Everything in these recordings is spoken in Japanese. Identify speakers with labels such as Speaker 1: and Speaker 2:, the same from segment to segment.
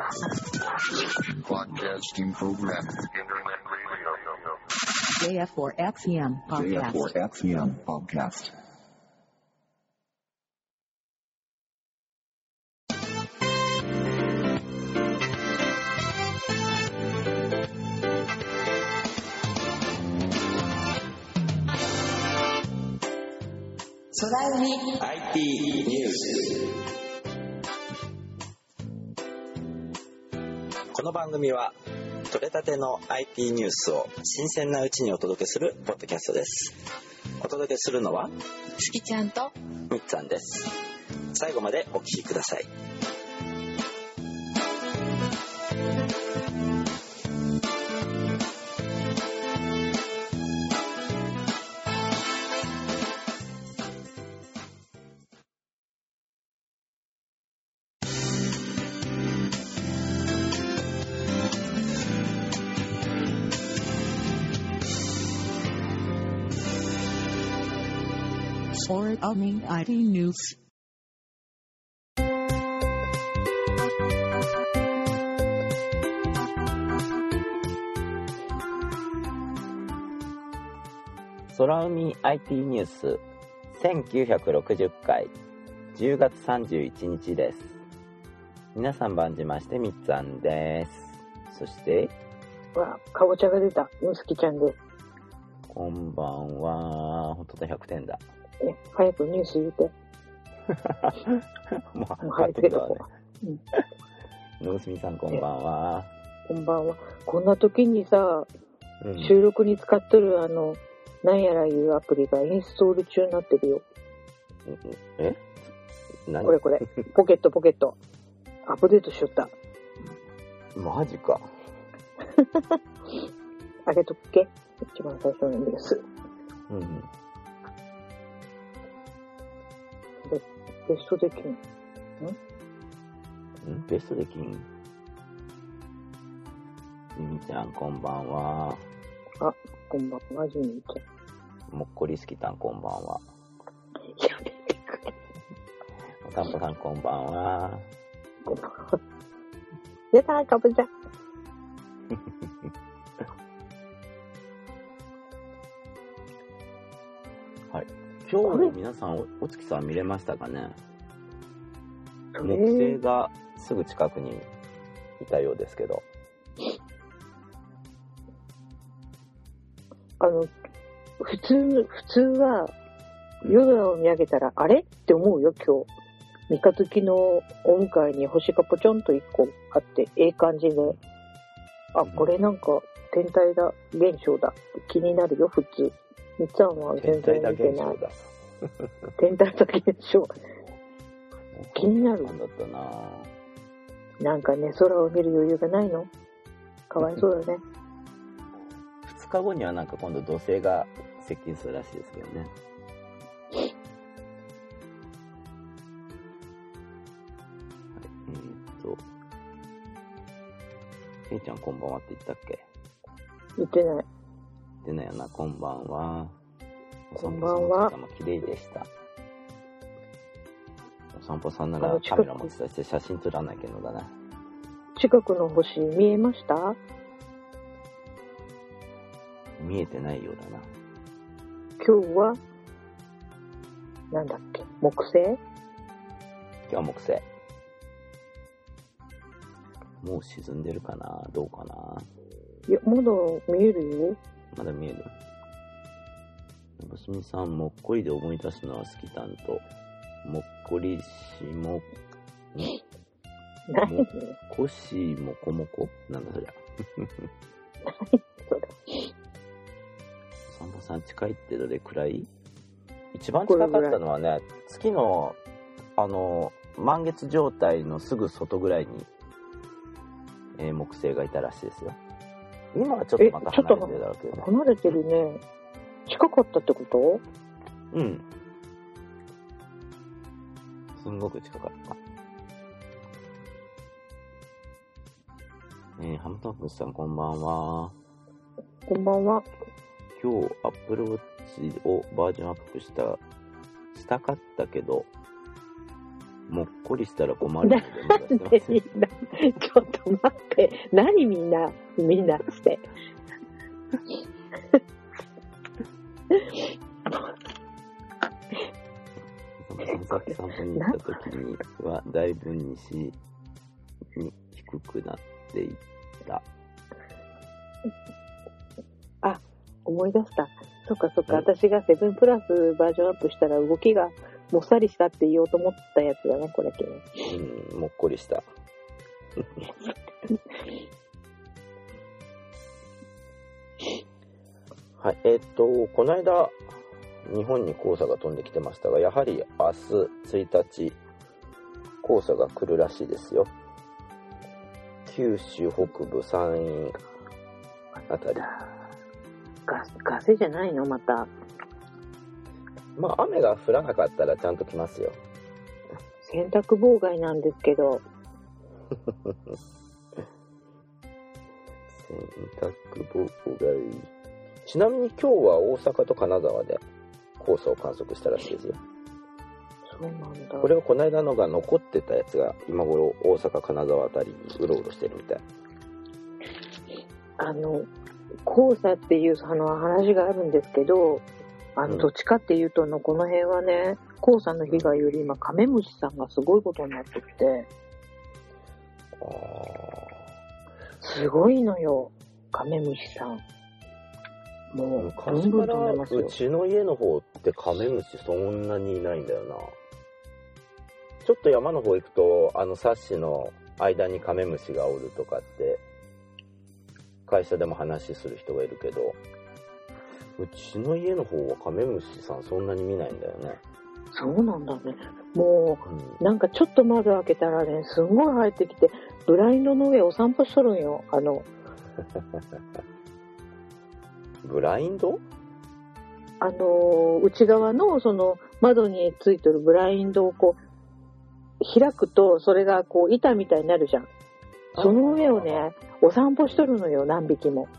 Speaker 1: Broadcasting program.
Speaker 2: JF4XEM podcast.
Speaker 1: JF4XEM podcast.
Speaker 3: 空海
Speaker 4: IT ニュース。この番組は取れたての IT ニュースを新鮮なうちにお届けするポッドキャストです。お届けするのは
Speaker 3: すきちゃんと
Speaker 4: みっつぁんです。最後までお聞きください。
Speaker 2: Or IT News.
Speaker 4: 空海 IT ニュース1960回10月31日です。皆さん番じましてみっつぁんです。そして
Speaker 5: かぼちゃが出たむすきちゃんです。
Speaker 4: こんばんは。本当だ、100点だ。
Speaker 5: 早くニュース言うて。
Speaker 4: もう
Speaker 5: 早くつけとこ
Speaker 4: う。のぐすみさんこんばんは。
Speaker 5: こんばんは。こんな時にさ、収録に使っとるなんやらいうアプリがインストール中になってるよ。
Speaker 4: え？何？
Speaker 5: これポケットアップデートしよった。
Speaker 4: マジか。
Speaker 5: あげとくけ、一番最初のニュース。ベストできん。
Speaker 4: ベストできん。ジミちゃんこんばんは。
Speaker 5: あ、こんばんは、ジミちゃん。
Speaker 4: もっこりすきたんこんばんは。
Speaker 5: やめてくれ。
Speaker 4: おたんぽさんこんばんは。
Speaker 5: こんばんは。やだ、かぼちゃ。
Speaker 4: はい。今日皆さんお月さん見れましたかね。木星がすぐ近くにいたようですけど。
Speaker 5: 普通は夜空を見上げたらあれって思うよ。今日三日月のお向かいに星がポチョンと一個あってええ感じで、これなんか天体だ現象だって気になるよ。普通みっつぁんは全然見てない。天体だ現象気になる。なんかね、空を見る余裕がないの。かわいそうだね。
Speaker 4: 2日後にはなんか今度土星が接近するらしいですけどね。けいちゃんこんばんはって言ったっけ？
Speaker 5: 言ってない。
Speaker 4: 言ってないよな。こんばんは。
Speaker 5: こんばんは。
Speaker 4: 綺麗でした。お散歩さんならカメラ持ち出して写真撮らなきゃのだな。
Speaker 5: 近くの星見えました？
Speaker 4: 見えてないようだな。
Speaker 5: 今日はなんだっけ、木星？
Speaker 4: 今日は木星。もう沈んでるかな、どうかな。
Speaker 5: いや、まだ見えるよ。
Speaker 4: まだ見える。のぶすみさん、もっこりで思い出すのは好きたんと、もっこりしも、
Speaker 5: 何？
Speaker 4: もっこしもこもこなんだそりゃ。
Speaker 5: 何それ。
Speaker 4: お散歩さん近いってどれくらい？一番近かったのはね、月の、満月状態のすぐ外ぐらいに、木星がいたらしいですよ。今はちょっとまた離れてるだろうけどね。
Speaker 5: 離れてるね。近かったってこと？
Speaker 4: うん。すんごく近かった。ハムタンクスさんこんばんは。
Speaker 5: こんばんは。
Speaker 4: 今日 Apple Watch をバージョンアップしたかったけど、もっこりしたら困るので
Speaker 5: なんでみんな、ちょっと何みんなって。
Speaker 4: さっき散歩に行った時にはだいぶ西に低くなっていった。
Speaker 5: あ、思い出した。そっか、
Speaker 4: うん
Speaker 5: 私が7プラスバージョンアップしたら動きがもっさりしたって言おうと思ったやつだね、これ。
Speaker 4: もっこりした。はい、この間日本に黄砂が飛んできてましたが、やはり明日1日黄砂が来るらしいですよ。九州北部、山陰あたり。
Speaker 5: ガセじゃないのまた。
Speaker 4: まあ雨が降らなかったらちゃんと来ますよ。
Speaker 5: 洗濯妨害なんですけど。
Speaker 4: 洗濯妨害。ちなみに今日は大阪と金沢で黄砂を観測したらしいですよ。
Speaker 5: そうなんだ。
Speaker 4: これをこの間のが残ってたやつが今頃大阪金沢あたりにうろうろしてるみたい。
Speaker 5: 黄砂っていう話があるんですけど、どっちかっていうとこの辺はね、黄砂の被害より今カメムシさんがすごいことになってきて、すごいのよ、カメムシさん。もう
Speaker 4: 昔からうちの家の方ってカメムシそんなにいないんだよな。ちょっと山の方行くとサッシの間にカメムシがおるとかって会社でも話する人がいるけど、うちの家の方はカメムシさんそんなに見ないんだよね。
Speaker 5: そうなんだね。もう、なんかちょっと窓開けたらね、すんごい入ってきて、ブラインドの上お散歩しとるんよ。
Speaker 4: ブラインド？
Speaker 5: 内側のその窓についてるブラインドをこう開くと、それがこう板みたいになるじゃん。その上をね、お散歩しとるのよ、何匹も。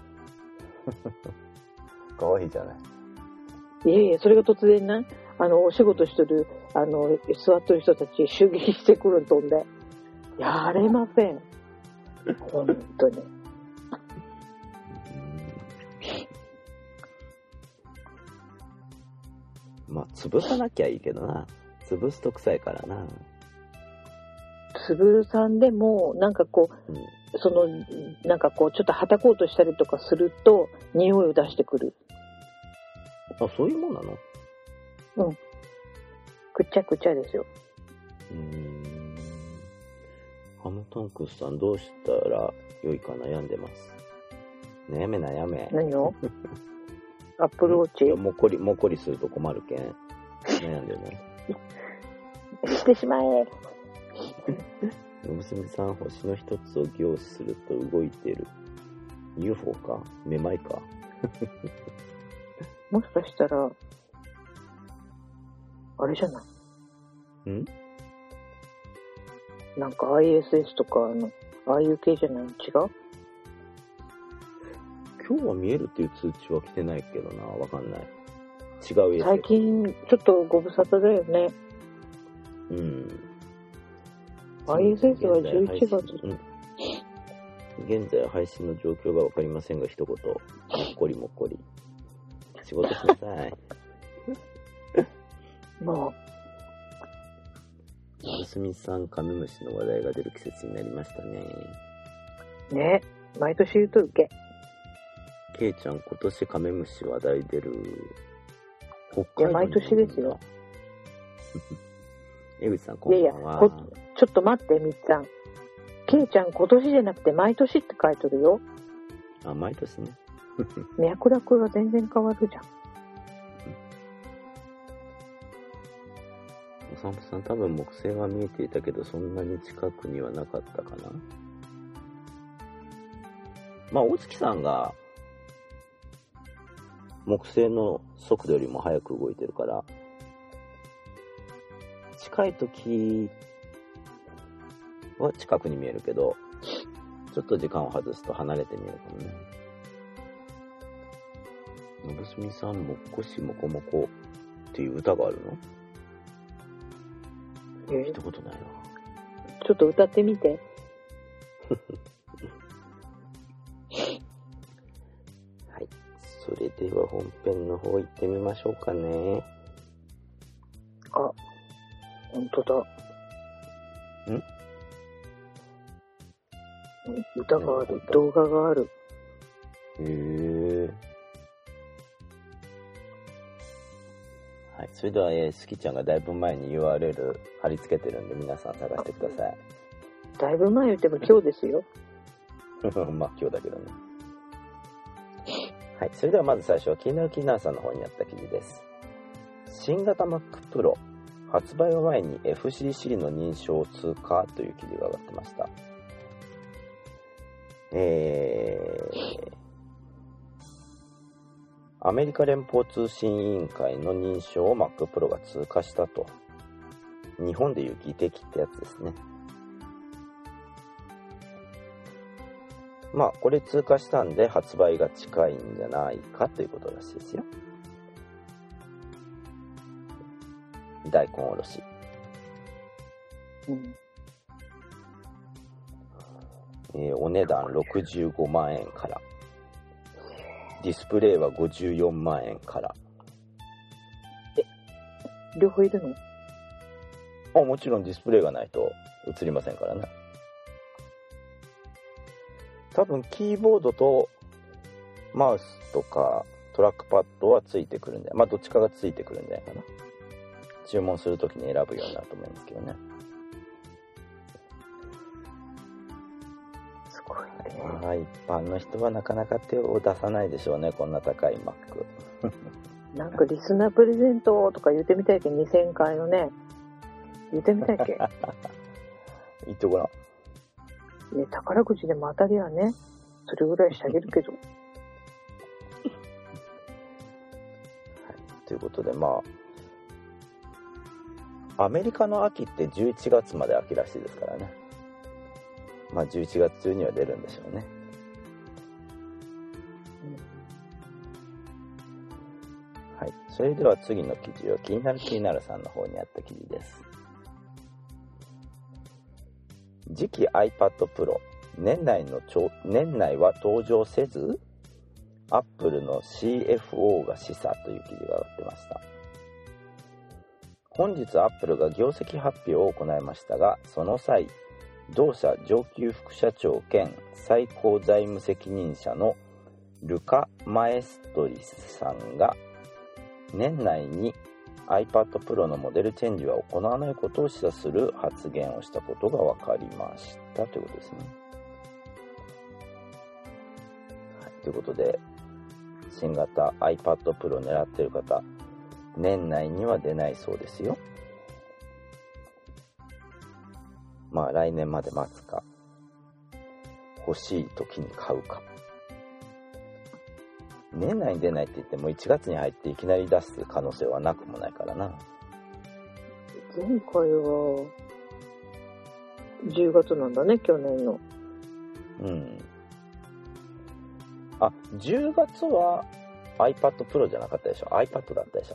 Speaker 4: かわいいじゃない。
Speaker 5: いえ、それが突然ね、お仕事してる、座ってる人たち襲撃してくるん飛んで。やれません。本当に。
Speaker 4: まあ、潰さなきゃいいけどな。潰すと臭いからな。
Speaker 5: 潰さんでも、なんかこう、なんかこう、ちょっとはたこうとしたりとかすると、匂いを出してくる。
Speaker 4: あ、そういうもんなの？
Speaker 5: うん。くっちゃくちゃですよ。
Speaker 4: ハムトンクスさんどうしたら良いか悩んでます。悩め。
Speaker 5: 何をアップルウォッチ
Speaker 4: もっこりすると困るけん。悩んでるね。
Speaker 5: してしまえ。
Speaker 4: 娘さん、星の一つを凝視すると動いてる。UFO か？めまいか？
Speaker 5: もしかしたら、あれじゃない？なんか ISS とかああいう系じゃない？違う？
Speaker 4: 今日は見えるっていう通知は来てないけどな、わかんない。違うやつ。
Speaker 5: 最近ちょっとご無沙汰だよね。ISS は11月。
Speaker 4: 現在配信の状況がわかりませんが、一言。もっこり。仕事しなさい。
Speaker 5: も
Speaker 4: う。娘さん、カメムシの話題が出る季節になりましたね。
Speaker 5: ね、毎年言うとるけ。
Speaker 4: ケイちゃん、今年カメムシ話題出る。北海道。
Speaker 5: 毎年ですよ。
Speaker 4: 江口さん、こんばんは。いやいや、
Speaker 5: ちょっと待って、みっちゃん。ケイちゃん、今年じゃなくて毎年って書いてるよ。
Speaker 4: あ、毎年ね。
Speaker 5: 脈絡が全然変わるじゃん。
Speaker 4: お散歩さん、多分木星は見えていたけど、そんなに近くにはなかったかな。まあ、大月さんが、木星の速度よりも速く動いてるから、近い時は近くに見えるけど、ちょっと時間を外すと離れて見えるかもね。のぶすみさん、もっこしもこもこっていう歌があるの？聞いたことないな。
Speaker 5: ちょっと歌ってみて。
Speaker 4: それでは本編の方行ってみましょうかね。
Speaker 5: あ、ほんとだ。歌がある、動画がある。
Speaker 4: へえ。はい、それでは、すきちゃんがだいぶ前に URL 貼り付けてるんで、皆さん探してください。
Speaker 5: だいぶ前言っても今日ですよ。
Speaker 4: まあ今日だけどね。はい、それではまず最初は気になるキーナーさんの方にあった記事です。新型 Mac Pro 発売を前に FCC の認証を通過という記事が上がってました。アメリカ連邦通信委員会の認証を Mac Pro が通過したと。日本でいう技的ってやつですね。まあこれ通過したんで発売が近いんじゃないかということらしいですよ。大根おろし。お値段65万円から。ディスプレイは54万円から。
Speaker 5: 両方いるの？
Speaker 4: もちろんディスプレイがないと映りませんからね。多分キーボードとマウスとかトラックパッドはついてくるんで、まあどっちかがついてくるんじゃないかな。注文するときに選ぶようになると思いますけどね。
Speaker 5: すごいね。
Speaker 4: まあ一般の人はなかなか手を出さないでしょうね、こんな高い Mac。
Speaker 5: なんかリスナープレゼントとか言ってみたいけど、2000回のね。言ってみたいっけ
Speaker 4: 言ってごらん。
Speaker 5: ね、宝くじでも当たりはね、それぐらいしてあげるけど。はい、
Speaker 4: ということで、まあ、アメリカの秋って11月まで秋らしいですからね。まあ、11月中には出るんでしょうね。はい。それでは次の記事は、気になるさんの方にあった記事です。次期 iPad Pro、年内は登場せず、Apple の CFO が示唆という記事が上がってました。本日 Apple が業績発表を行いましたが、その際、同社上級副社長兼最高財務責任者のルカ・マエストリスさんが、年内にiPad Pro のモデルチェンジは行わないことを示唆する発言をしたことが分かりましたということですね。はい、ということで、新型 iPad Pro を狙っている方、年内には出ないそうですよ。まあ来年まで待つか、欲しい時に買うか。年内に出ないって言っても1月に入っていきなり出す可能性はなくもないからな。
Speaker 5: 前回は10月なんだね、去年の。
Speaker 4: うん。あ、10月は iPad Pro じゃなかったでしょ。iPad だったでしょ。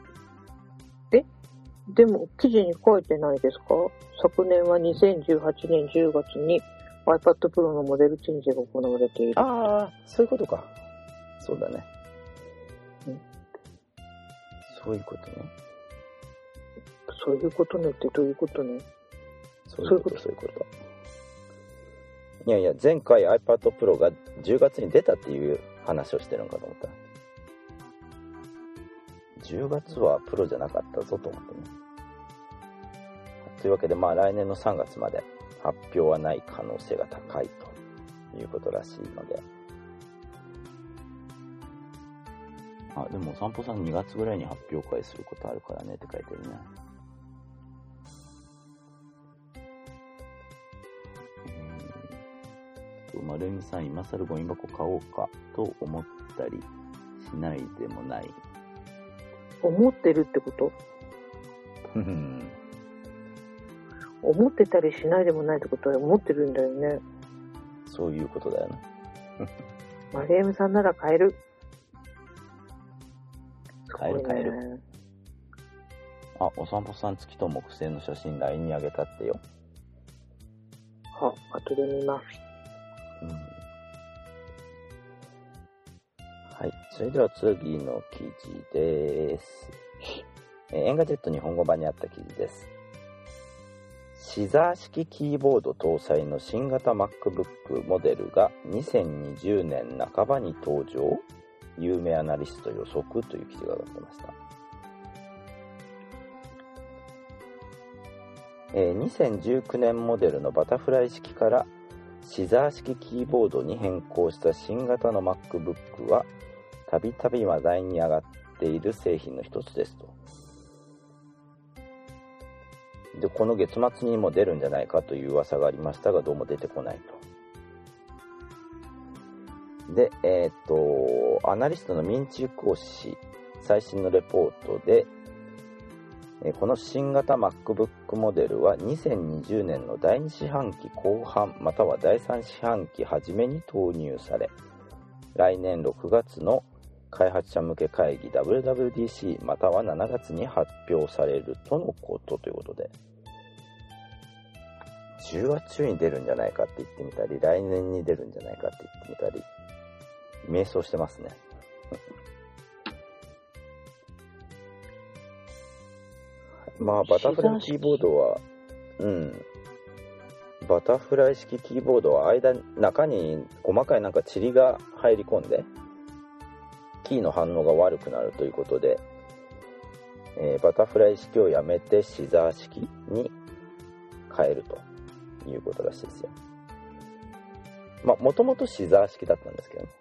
Speaker 5: でも記事に書いてないですか？昨年は2018年10月に iPad Pro のモデルチェンジが行われている。
Speaker 4: ああ、そういうことか。そうだね。そういうことね。
Speaker 5: そういうことねってどういうことね。
Speaker 4: そういうこと。いやいや、前回 iPad Pro が10月に出たっていう話をしてるのかと思った。10月はプロじゃなかったぞと思ってね。というわけで、まあ来年の3月まで発表はない可能性が高いということらしいので。あ、でもお散歩さん2月ぐらいに発表会することあるからねって書いてるね。丸海さん、今更ゴミ箱買おうかと思ったりしないでもない。
Speaker 5: 思ってるってこと？思ってたりしないでもないってことは思ってるんだよね。
Speaker 4: そういうことだよね。
Speaker 5: マリエムさんなら買える。
Speaker 4: 買える。あ、お散歩さん月と木星の写真 LINE にあげたってよ。
Speaker 5: は、後で見ます。
Speaker 4: はい。それでは次の記事です。エンガジェット日本語版にあった記事です。シザー式キーボード搭載の新型 MacBook モデルが2020年半ばに登場。有名アナリスト予測という記事が上がってました。2019年モデルのバタフライ式からシザー式キーボードに変更した新型の MacBook はたびたび話題に上がっている製品の一つですと。で、この月末にも出るんじゃないかという噂がありましたが、どうも出てこないと。で、アナリストのミンチュクオ氏最新のレポートで、この新型 MacBook モデルは2020年の第2四半期後半または第3四半期初めに投入され、来年6月の開発者向け会議 WWDC または7月に発表されるとのことということで、10月中に出るんじゃないかって言ってみたり、来年に出るんじゃないかって言ってみたり、迷走してますね。まあバタフライキーボードは、バタフライ式キーボードは中に細かいなんか塵が入り込んでキーの反応が悪くなるということで、バタフライ式をやめてシザー式に変えるということらしいですよ。まあもともとシザー式だったんですけどね。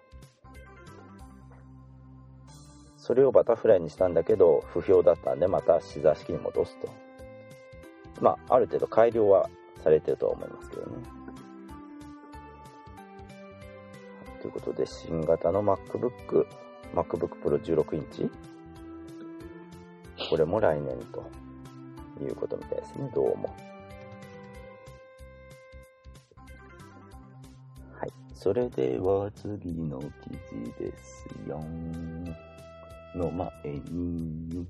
Speaker 4: それをバタフライにしたんだけど不評だったんで、またシザー式に戻すと。まあある程度改良はされてるとは思いますけどね。ということで、新型の MacBook Pro 16インチ、これも来年ということみたいですね、どうも。はい、それでは次の記事ですよ。の前に、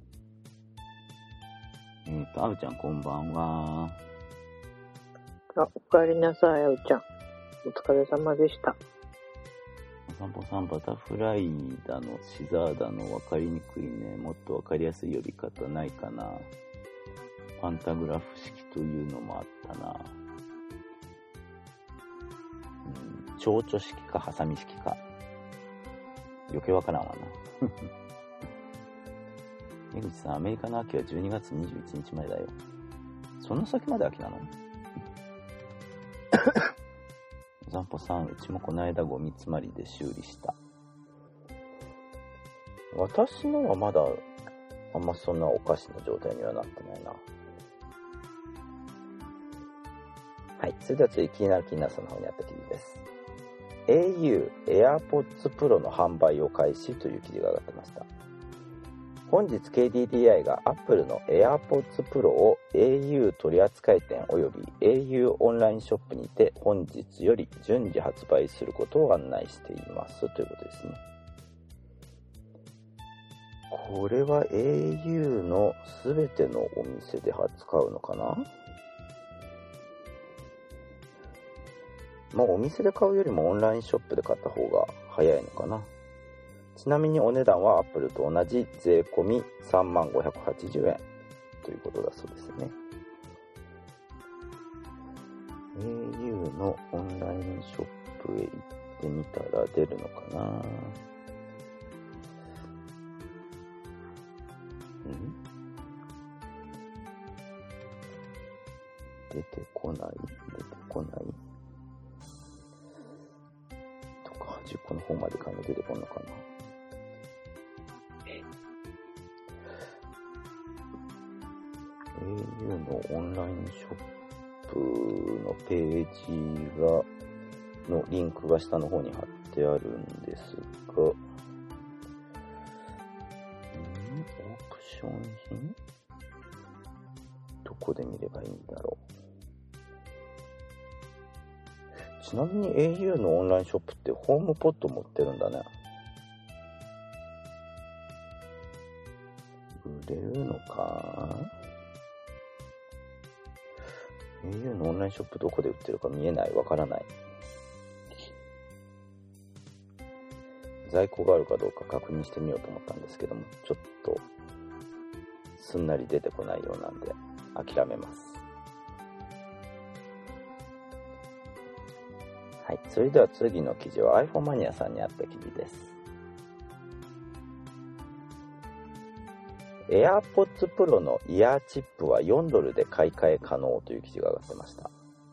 Speaker 4: あうちゃんこんばんは。
Speaker 5: おかえりなさい、あうちゃん。お疲れ様でした。
Speaker 4: お散歩さん、バタフライだのシザーだの分かりにくいね。もっと分かりやすい呼び方ないかな。パンタグラフ式というのもあったな。蝶々式かハサミ式か余計分からんわな。江口さん、アメリカの秋は12月21日までだよ。その先まで秋なの？お散歩さん、うちもこの間ゴミ詰まりで修理した。私のはまだあんまそんなおかしな状態にはなってないな。はい、それでは次、気になるさんの方にあった記事です。au AirPods Pro の販売を開始という記事が上がってました。本日 KDDI が Apple の AirPods Pro を au 取扱店および au オンラインショップにて本日より順次発売することを案内していますということですね。これは au のすべてのお店で扱うのかな？まあお店で買うよりもオンラインショップで買った方が早いのかな。ちなみにお値段は Apple と同じ税込み 3580円ということだそうですね。au のオンラインショップへ行ってみたら出るのかな。出てこないとか、端っこの方まで買いに出てこんのかな。au のオンラインショップのページのリンクが下の方に貼ってあるんですが、オークション品？どこで見ればいいんだろう。ちなみに au のオンラインショップってホームポット持ってるんだね。売れるのか？ au のオンラインショップどこで売ってるか見えない、わからない。 在庫があるかどうか確認してみようと思ったんですけども、ちょっとすんなり出てこないようなんで諦めます。はい、それでは次の記事は iPhone マニアさんにあった記事です。AirPods Pro のイヤーチップは$4で買い替え可能という記事が上がってました。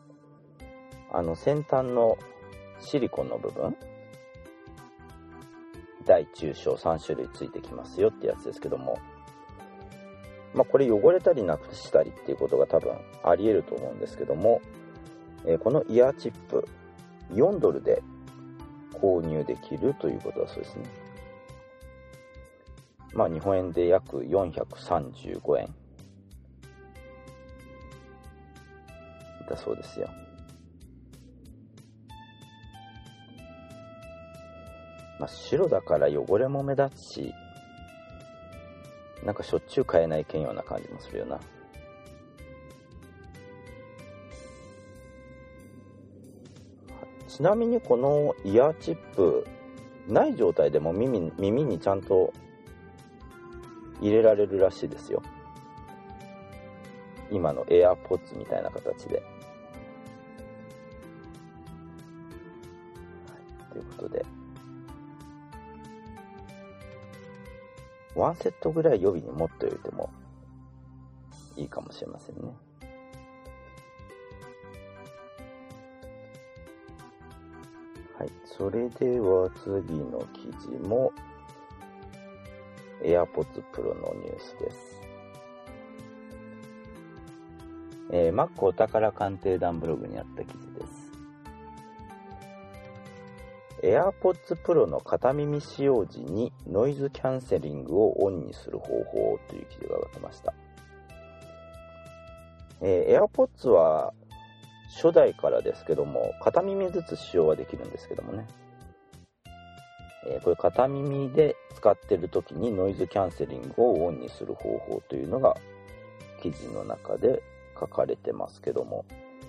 Speaker 4: 先端のシリコンの部分、大中小3種類ついてきますよってやつですけども、これ汚れたりなくしたりっていうことが多分あり得ると思うんですけども、このイヤーチップ$4で購入できるということだそうですね。日本円で約435円だそうですよ。白だから汚れも目立つし、なんかしょっちゅう買えないけんような感じもするよな。ちなみにこのイヤーチップない状態でも耳にちゃんと入れられるらしいですよ。今の AirPods みたいな形で。ということで、ワンセットぐらい予備に持っておいてもいいかもしれませんね。はい、それでは次の記事も AirPods Pro のニュースです。Mac お宝鑑定団ブログにあった記事です。AirPods Pro の片耳使用時にノイズキャンセリングをオンにする方法という記事が上がってました。AirPods は初代からですけども、片耳ずつ使用はできるんですけどもね。これ片耳で使ってる時にノイズキャンセリングをオンにする方法というのが記事の中で書かれてますけども、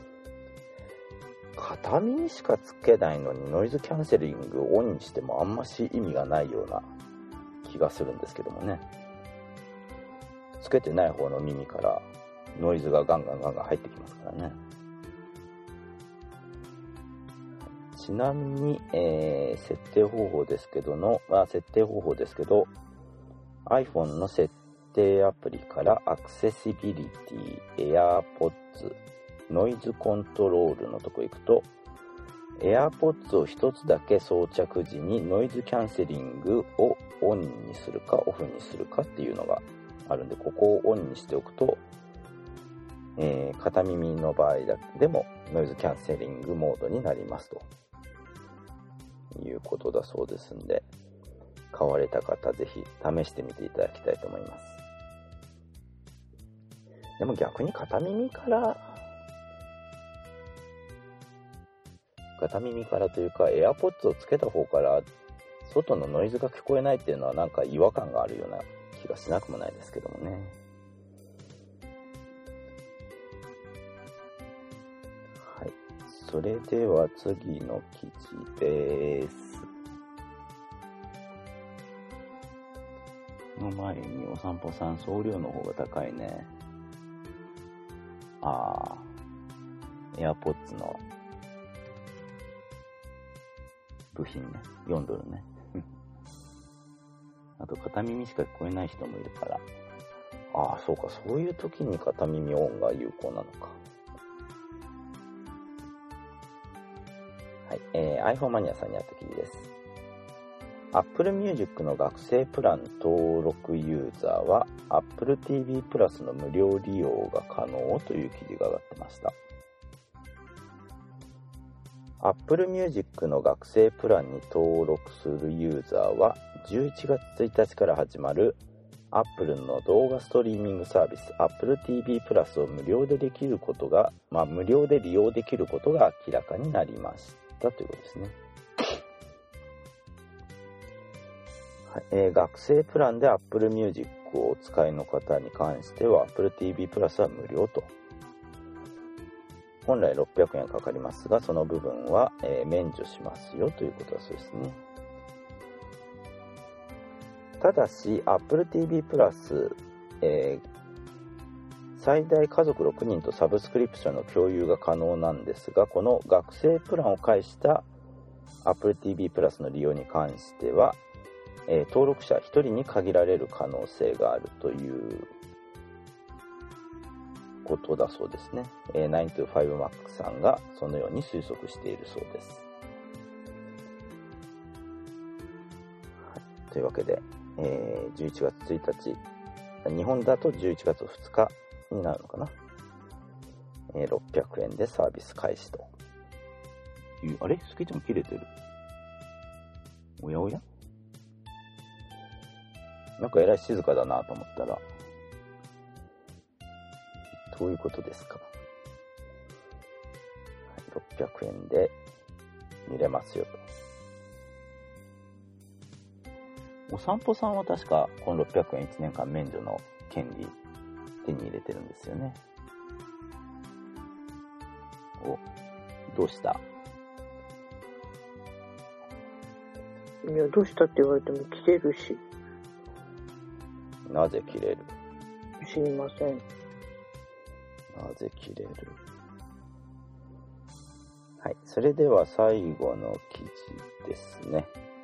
Speaker 4: 片耳しかつけないのにノイズキャンセリングをオンにしてもあんまし意味がないような気がするんですけどもね。つけてない方の耳からノイズがガンガン入ってきますからね。ちなみに、設定方法ですけど iPhone の設定アプリからアクセシビリティ、AirPods、ノイズコントロールのとこ行くと、AirPods を一つだけ装着時にノイズキャンセリングをオンにするかオフにするかっていうのがあるんで、ここをオンにしておくと、片耳の場合でもノイズキャンセリングモードになりますということだそうですんで、買われた方ぜひ試してみていただきたいと思います。でも逆に片耳からというか AirPods をつけた方から外のノイズが聞こえないっていうのはなんか違和感があるような気がしなくもないですけどもね。はい、それでは次の記事です。の前にお散歩さん、送料の方が高いね。AirPods の部品ね、$4ね。あと片耳しか聞こえない人もいるから、そうか、そういう時に片耳オンが有効なのか。はい、iPhone マニアさんにあった記事です。Apple Music の学生プラン登録ユーザーは Apple TV プラスの無料利用が可能という記事が上がってました。Apple Music の学生プランに登録するユーザーは11月1日から始まる Apple の動画ストリーミングサービス Apple TV プラスを無料で利用できることが明らかになりましたということですね。学生プランで Apple Music をお使いの方に関しては Apple TV プラスは無料と。本来600円かかりますが、その部分は、免除しますよということだそうですね。 ただし Apple TV プラス、最大家族6人とサブスクリプションの共有が可能なんですが、この学生プランを介した Apple TV プラスの利用に関しては、登録者1人に限られる可能性があるということだそうですね。925Mac さんがそのように推測しているそうです。はい、というわけで、11月1日、日本だと11月2日になるのかな。600円でサービス開始という。あれ？スケッチも切れてる。おやおや？なんかえらい静かだなと思ったら、どういうことですか。はい、600円で見れますよと。お散歩さんは確かこの600円1年間免除の権利手に入れてるんですよね。お、どうした？
Speaker 5: いや、どうしたって言われても切れるし。
Speaker 4: なぜ切れる？
Speaker 5: 知りません。
Speaker 4: なぜ切れる？はい、それでは最後の記事ですね。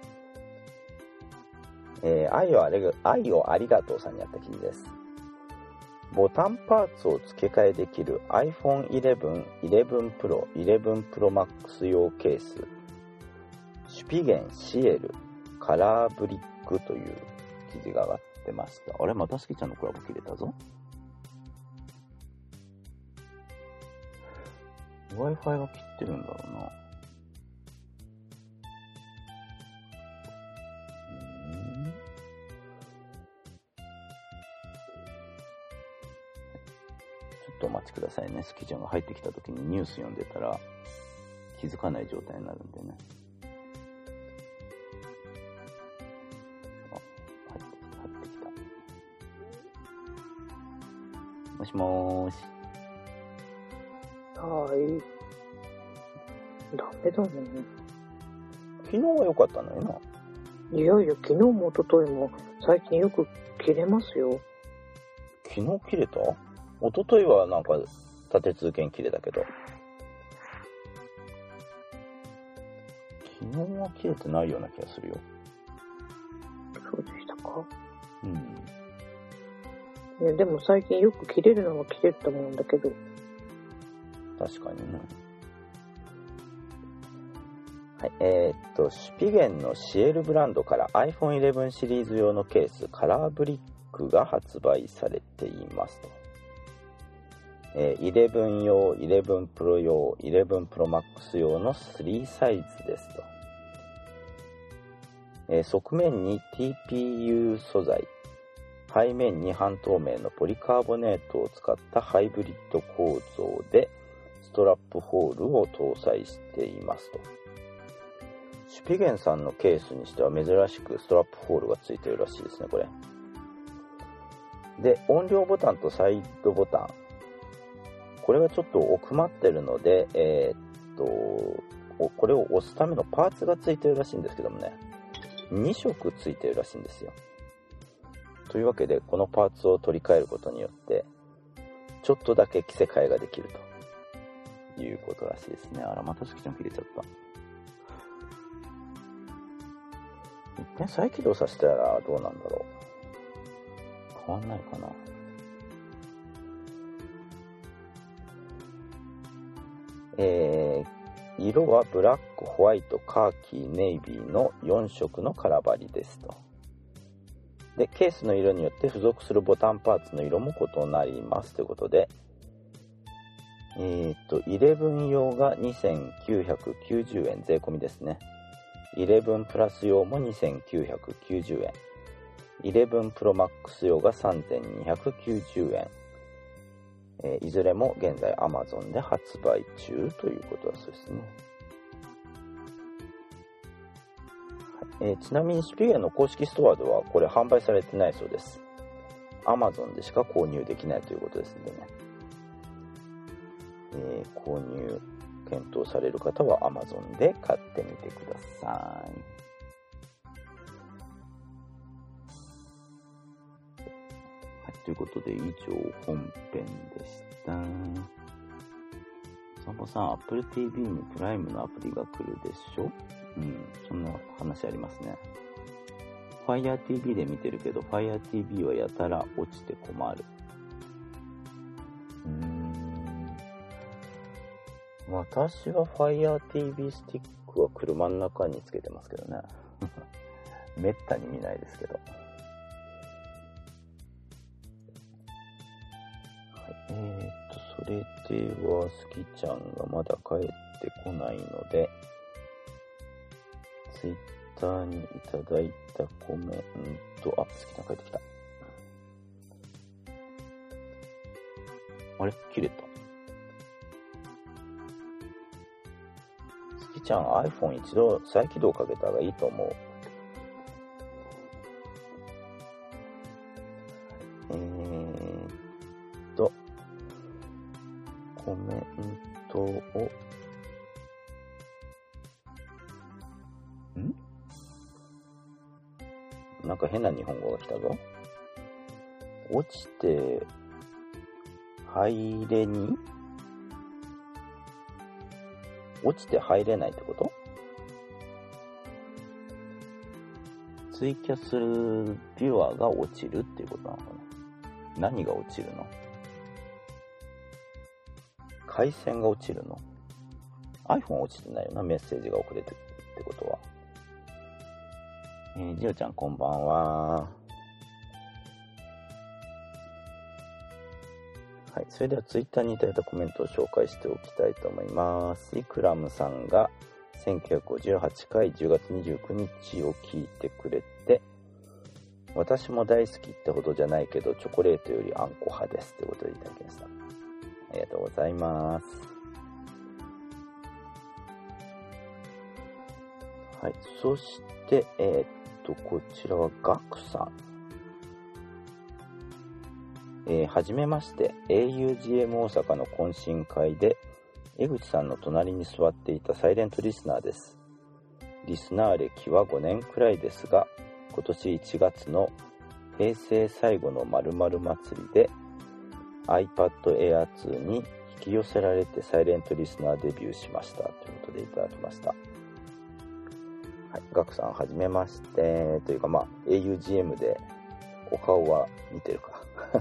Speaker 4: 愛をありがとうさんにあった記事です。ボタンパーツを付け替えできる iPhone 11、11 Pro、11 Pro Max 用ケース、シュピゲンシエルカラーブリックという記事が上がってました。あれ、またスキちゃんのコラボ切れたぞ。Wi-Fi が切ってるんだろうな。ちょっとお待ちくださいね。スキちゃんが入ってきた時にニュース読んでたら気づかない状態になるんでね。あ、入ってきた。もしもーし。
Speaker 5: はい。ダメだね。
Speaker 4: 昨日は良かったのよな。
Speaker 5: いやいや、昨日も一昨日も最近よく切れますよ。
Speaker 4: 昨日切れた？一昨日はなんか立て続けに切れたけど。昨日は切れてないような気がするよ。
Speaker 5: そうでしたか？
Speaker 4: うん。
Speaker 5: いや、でも最近よく切れるのは切れると思うんだけど。
Speaker 4: 確かにね。はい、シュピゲンのシエルブランドから iPhone 11シリーズ用のケースカラーブリックが発売されていますと。11用、11 Pro 用、11 Pro Max 用の3サイズですと。側面に TPU 素材、背面に半透明のポリカーボネートを使ったハイブリッド構造でストラップホールを搭載していますと。シュピゲンさんのケースにしては珍しくストラップホールがついているらしいですね、これ。で、音量ボタンとサイドボタン。これがちょっと奥まってるので、これを押すためのパーツがついてるらしいんですけどもね、2色ついてるらしいんですよ。というわけで、このパーツを取り替えることによって、ちょっとだけ着せ替えができるということらしいですね。あら、またスキちゃん切れちゃった。一遍再起動させたらどうなんだろう。変わんないかな。色はブラック、ホワイト、カーキー、ネイビーの4色のカラバリですと。で、ケースの色によって付属するボタンパーツの色も異なりますということで、11用が2990円税込みですね。11プラス用も2990円。11 Pro Max 用が3290円。いずれも現在 Amazon で発売中ということだそうですね。ちなみにシュピゲンの公式ストアではこれ販売されてないそうです。Amazon でしか購入できないということですのでね。購入検討される方は Amazon で買ってみてください。 ということで以上本編でした。サンボさん、Apple TV にプライムのアプリが来るでしょ？そんな話ありますね。Fire TV で見てるけど、Fire TV はやたら落ちて困る。私は Fire TV スティックは車の中につけてますけどね。めったに見ないですけど。それでは、スキちゃんがまだ帰ってこないので、ツイッターにいただいたコメント、スキちゃん帰ってきた。あれ？切れた。スキちゃん iPhone 一度再起動かけた方がいいと思う。コメントをなんか変な日本語が来たぞ。落ちて入れに落ちて入れないってこと？ツイキャスビュアーが落ちるっていうことなのかな？何が落ちるの？回線が落ちるの？ iPhone 落ちてないよな、メッセージが遅れてるってことは。ジオちゃんこんばんは。はい、それではツイッターにいただいたコメントを紹介しておきたいと思います。イクラムさんが1958回10月29日を聞いてくれて、私も大好きってほどじゃないけどチョコレートよりあんこ派ですということでいただきました。ありがとうございます。はい、そしてこちらはガクさん。はじめまして、augm 大阪の懇親会で江口さんの隣に座っていたサイレントリスナーです。リスナー歴は5年くらいですが、今年1月の平成最後の〇〇祭りで iPad Air 2に引き寄せられてサイレントリスナーデビューしましたということでいただきました。はい、ガクさんはじめましてというか、augm でお顔は見てるか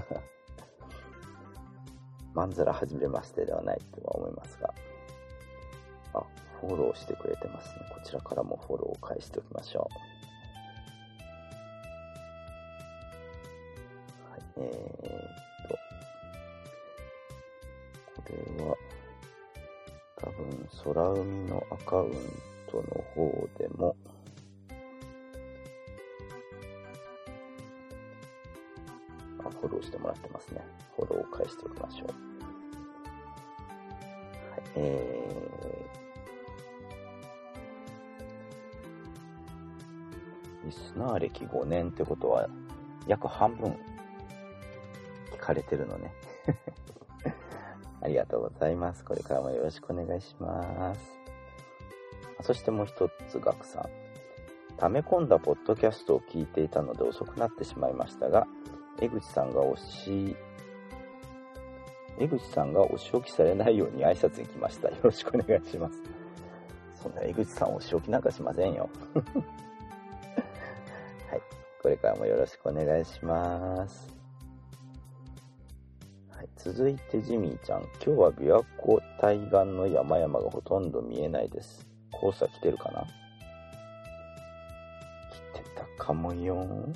Speaker 4: まんざらはじめましてではないとは思いますが、フォローしてくれてますね。こちらからもフォローを返しておきましょう。はい、これは多分空海のアカウントの方でもフォローしてもらってますね。フォローを返しておきましょう。はい、リスナー歴5年ってことは約半分聞かれてるのね。ありがとうございます。これからもよろしくお願いします。そしてもう一つ、ガクさん。溜め込んだポッドキャストを聞いていたので遅くなってしまいましたが、江口さんがお仕置きされないように挨拶に来ました。よろしくお願いします。そんな江口さんお仕置きなんかしませんよ。はい。これからもよろしくお願いします。はい。続いてジミーちゃん。今日は琵琶湖対岸の山々がほとんど見えないです。黄砂来てるかな？来てたかもよー。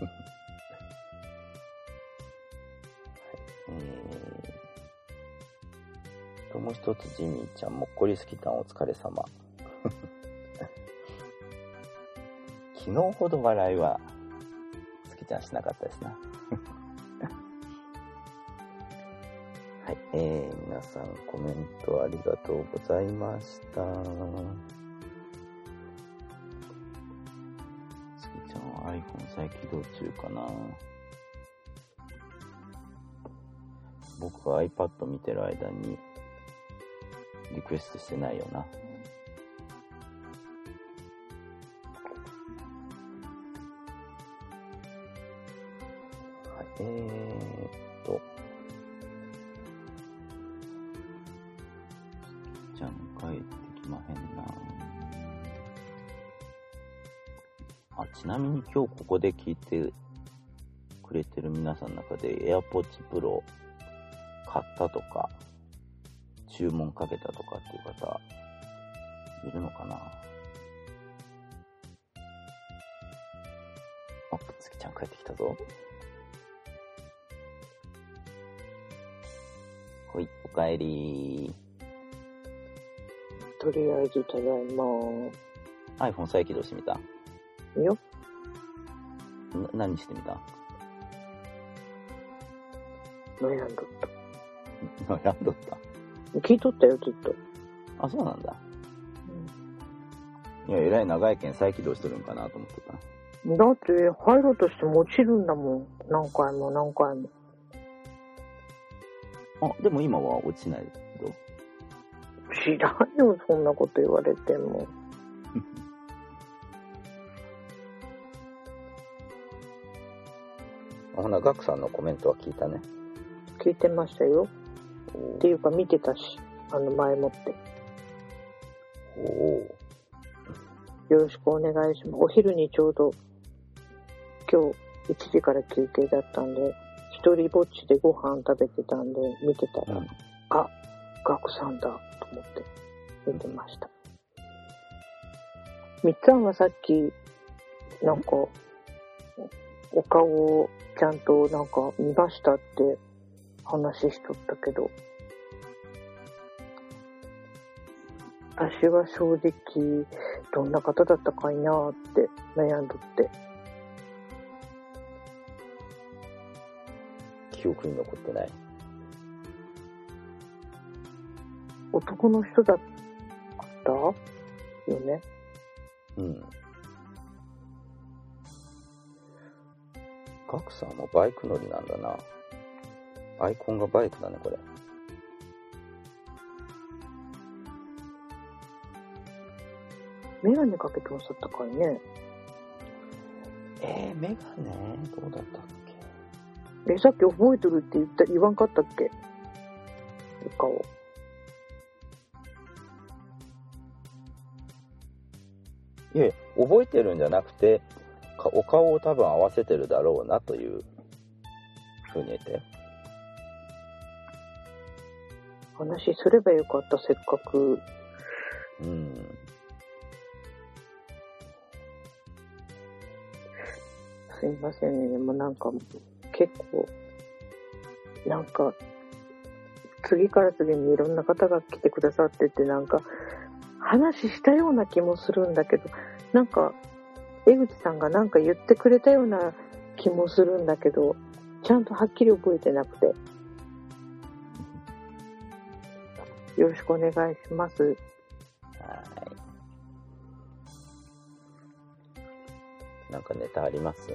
Speaker 4: もう一つジミーちゃん、もっこりすきたんお疲れ様。昨日ほど笑いはすきちゃんしなかったですな。はい、皆さんコメントありがとうございました。すきちゃんは iPhone 再起動中かな。僕が iPad 見てる間にリクエストしてないよな。はい、 じゃん帰ってきまへんな。あ、ちなみに今日ここで聞いてくれてる皆さんの中で AirPods Pro 買ったとか注文かけたとかっていう方いるのかな。あ、月ちゃん帰ってきたぞ。ほい、おかえり。
Speaker 5: とりあえずただいま。
Speaker 4: iPhone 再起動してみた？
Speaker 5: いいよ。
Speaker 4: 何してみた？
Speaker 5: 悩んどっ
Speaker 4: 悩んどった。
Speaker 5: た。聞いとったよ、ずっと。
Speaker 4: あ、そうなんだ。いや、えらい長いけん再起動してるんかなと思ってた。
Speaker 5: だって入ろうとしても落ちるんだもん。何回も何回も。
Speaker 4: あ、でも今は落ちないけど。
Speaker 5: 知らんよ、そんなこと言われても。
Speaker 4: ほな、ガクさんのコメントは聞いたね。
Speaker 5: 聞いてましたよ。っていうか見てたし、前もって。
Speaker 4: おお。
Speaker 5: よろしくお願いします。お昼にちょうど、今日1時から休憩だったんで、一人ぼっちでご飯食べてたんで、見てたら、あ、ガクさんだと思って見てました。みっつぁんはさっき、なんか、お顔をちゃんとなんか見ましたって話しとったけど、私は正直どんな方だったかいなーって悩んどって。
Speaker 4: 記憶に残ってない。
Speaker 5: 男の人だったよね。
Speaker 4: うん。ガクさんもバイク乗りなんだな。アイコンがバイクだね、これ。
Speaker 5: メガネかけておっしゃったかいね。
Speaker 4: メガネどうだったっけ。
Speaker 5: さっき覚えてるって言わんかったっけ、お顔。
Speaker 4: いや、覚えてるんじゃなくて、お顔を多分合わせてるだろうなというふうに言って。
Speaker 5: 話すればよかった、せっかく。
Speaker 4: うん。
Speaker 5: すいませんね。でもなんか、結構、なんか、次から次にいろんな方が来てくださってて、なんか、話したような気もするんだけど、なんか、江口さんがなんか言ってくれたような気もするんだけど、ちゃんとはっきり覚えてなくて。よろしくお願いします。
Speaker 4: はい。なんかネタあります？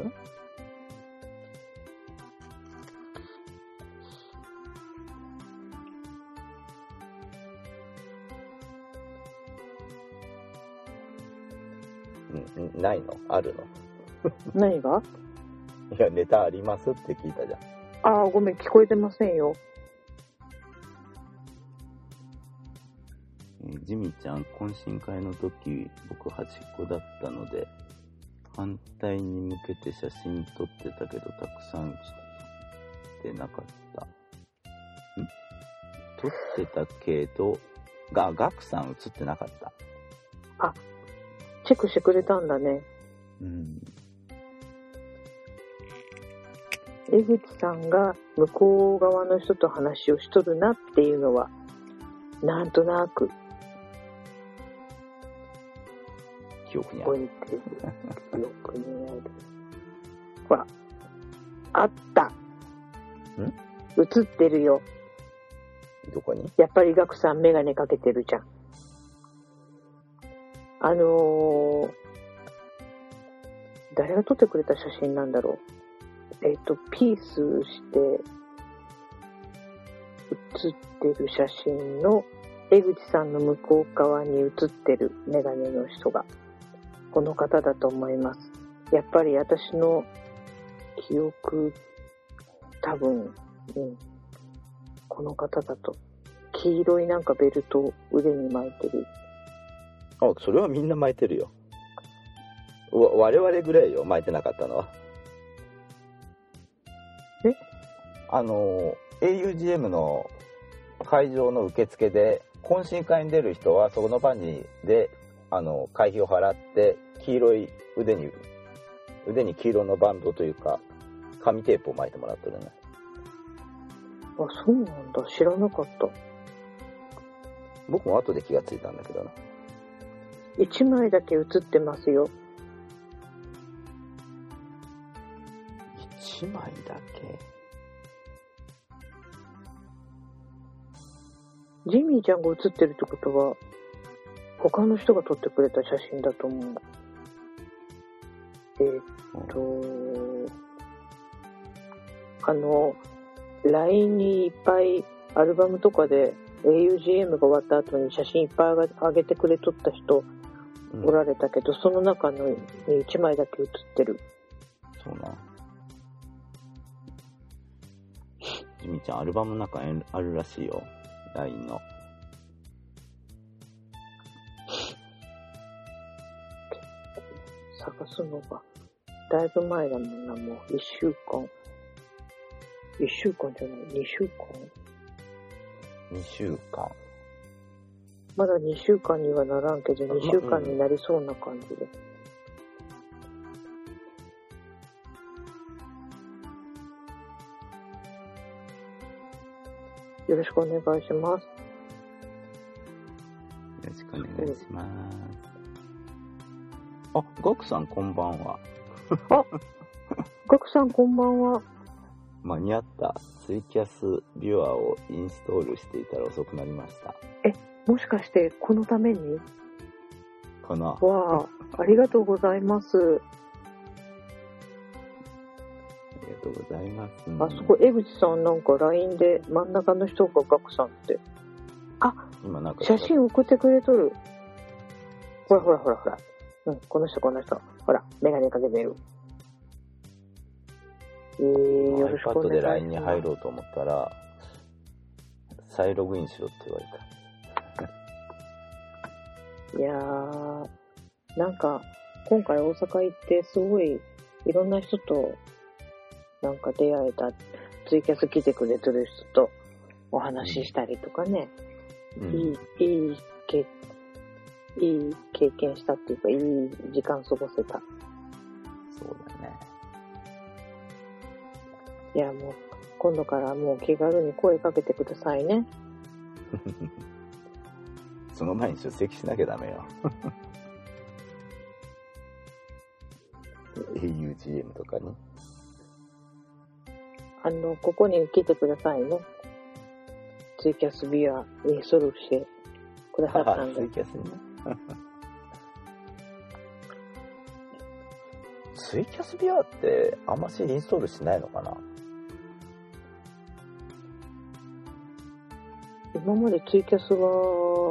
Speaker 4: ないの？あるの？
Speaker 5: 何が？
Speaker 4: いや、ネタありますって聞いたじゃん。
Speaker 5: ああ、ごめん、聞こえてませんよ。
Speaker 4: ジミちゃん、懇親会の時、僕端っこだったので、反対に向けて写真撮ってたけど、たくさん来てなかった。撮ってたけど、ガクさん写ってなかった。
Speaker 5: あ、チェックしてくれたんだね。
Speaker 4: うん。
Speaker 5: 江口さんが向こう側の人と話をしとるなっていうのは、なんとなく
Speaker 4: 記憶にある。
Speaker 5: 覚えてる。記憶にある。ほら、あった。映ってるよ。
Speaker 4: どこに？
Speaker 5: やっぱりガクさんメガネかけてるじゃん。誰が撮ってくれた写真なんだろう。ピースして写ってる写真の江口さんの向こう側に写ってるメガネの人がこの方だと思います。やっぱり私の記憶多分、この方だと。黄色いなんかベルトを腕に巻いてる。
Speaker 4: あ、それはみんな巻いてるよ。我々ぐらいよ、巻いてなかったのは。augm の会場の受付で懇親会に出る人はその場にで会費を払って黄色い腕に黄色のバンドというか紙テープを巻いてもらってるね。
Speaker 5: あ、そうなんだ。知らなかった。
Speaker 4: 僕も後で気がついたんだけどな。
Speaker 5: 1枚だけ写ってますよ。
Speaker 4: 1枚だけ。
Speaker 5: ジミーちゃんが写ってるってことは他の人が撮ってくれた写真だと思う。LINE にいっぱいアルバムとかで augm が終わった後に写真いっぱい上げてくれとった人おられたけど、その中の1枚だけ写ってる。
Speaker 4: そうな。ジミーちゃんアルバムの中にあるらしいよ。LINE の。
Speaker 5: 探すのがだいぶ前だもんな。もう1週間じゃない、2週間。まだ2週間にはならんけど、2週間になりそうな感じで。よろしくお願いします。
Speaker 4: よろしくお願いします。あ、ガクさんこんばんは。
Speaker 5: あ、ガクさんこんばんは。
Speaker 4: 間に合った。ツイキャスビュアーをインストールしていたら遅くなりました。
Speaker 5: もしかしてこのために
Speaker 4: かな。
Speaker 5: わあ、ありがとうございます。
Speaker 4: ありがとうございます、ね。
Speaker 5: あそこ、江口さんなんか LINE で真ん中の人がガクさんって。あ、
Speaker 4: 今なんか
Speaker 5: 写真送ってくれとる。ほら。この人。ほら、メガネかけてる。よろしくお願いします。
Speaker 4: iPad で LINE に入ろうと思ったら、再ログインしろって言われた。
Speaker 5: いやー、なんか、今回大阪行ってすごいいろんな人となんか出会えた。ツイキャス来てくれてる人とお話ししたりとかね。いい経験したっていうか、いい時間過ごせた。
Speaker 4: そうだね。
Speaker 5: いや、もう、今度からもう気軽に声かけてくださいね。
Speaker 4: その前に出席しなきゃダメよ。augm とかに。
Speaker 5: ここに来てくださいね。ツイキャスビアインストールしてくださったんで。
Speaker 4: ツイキャスにね。ツイキャスビアってあんましインストールしないのかな。
Speaker 5: 今までツイキャスは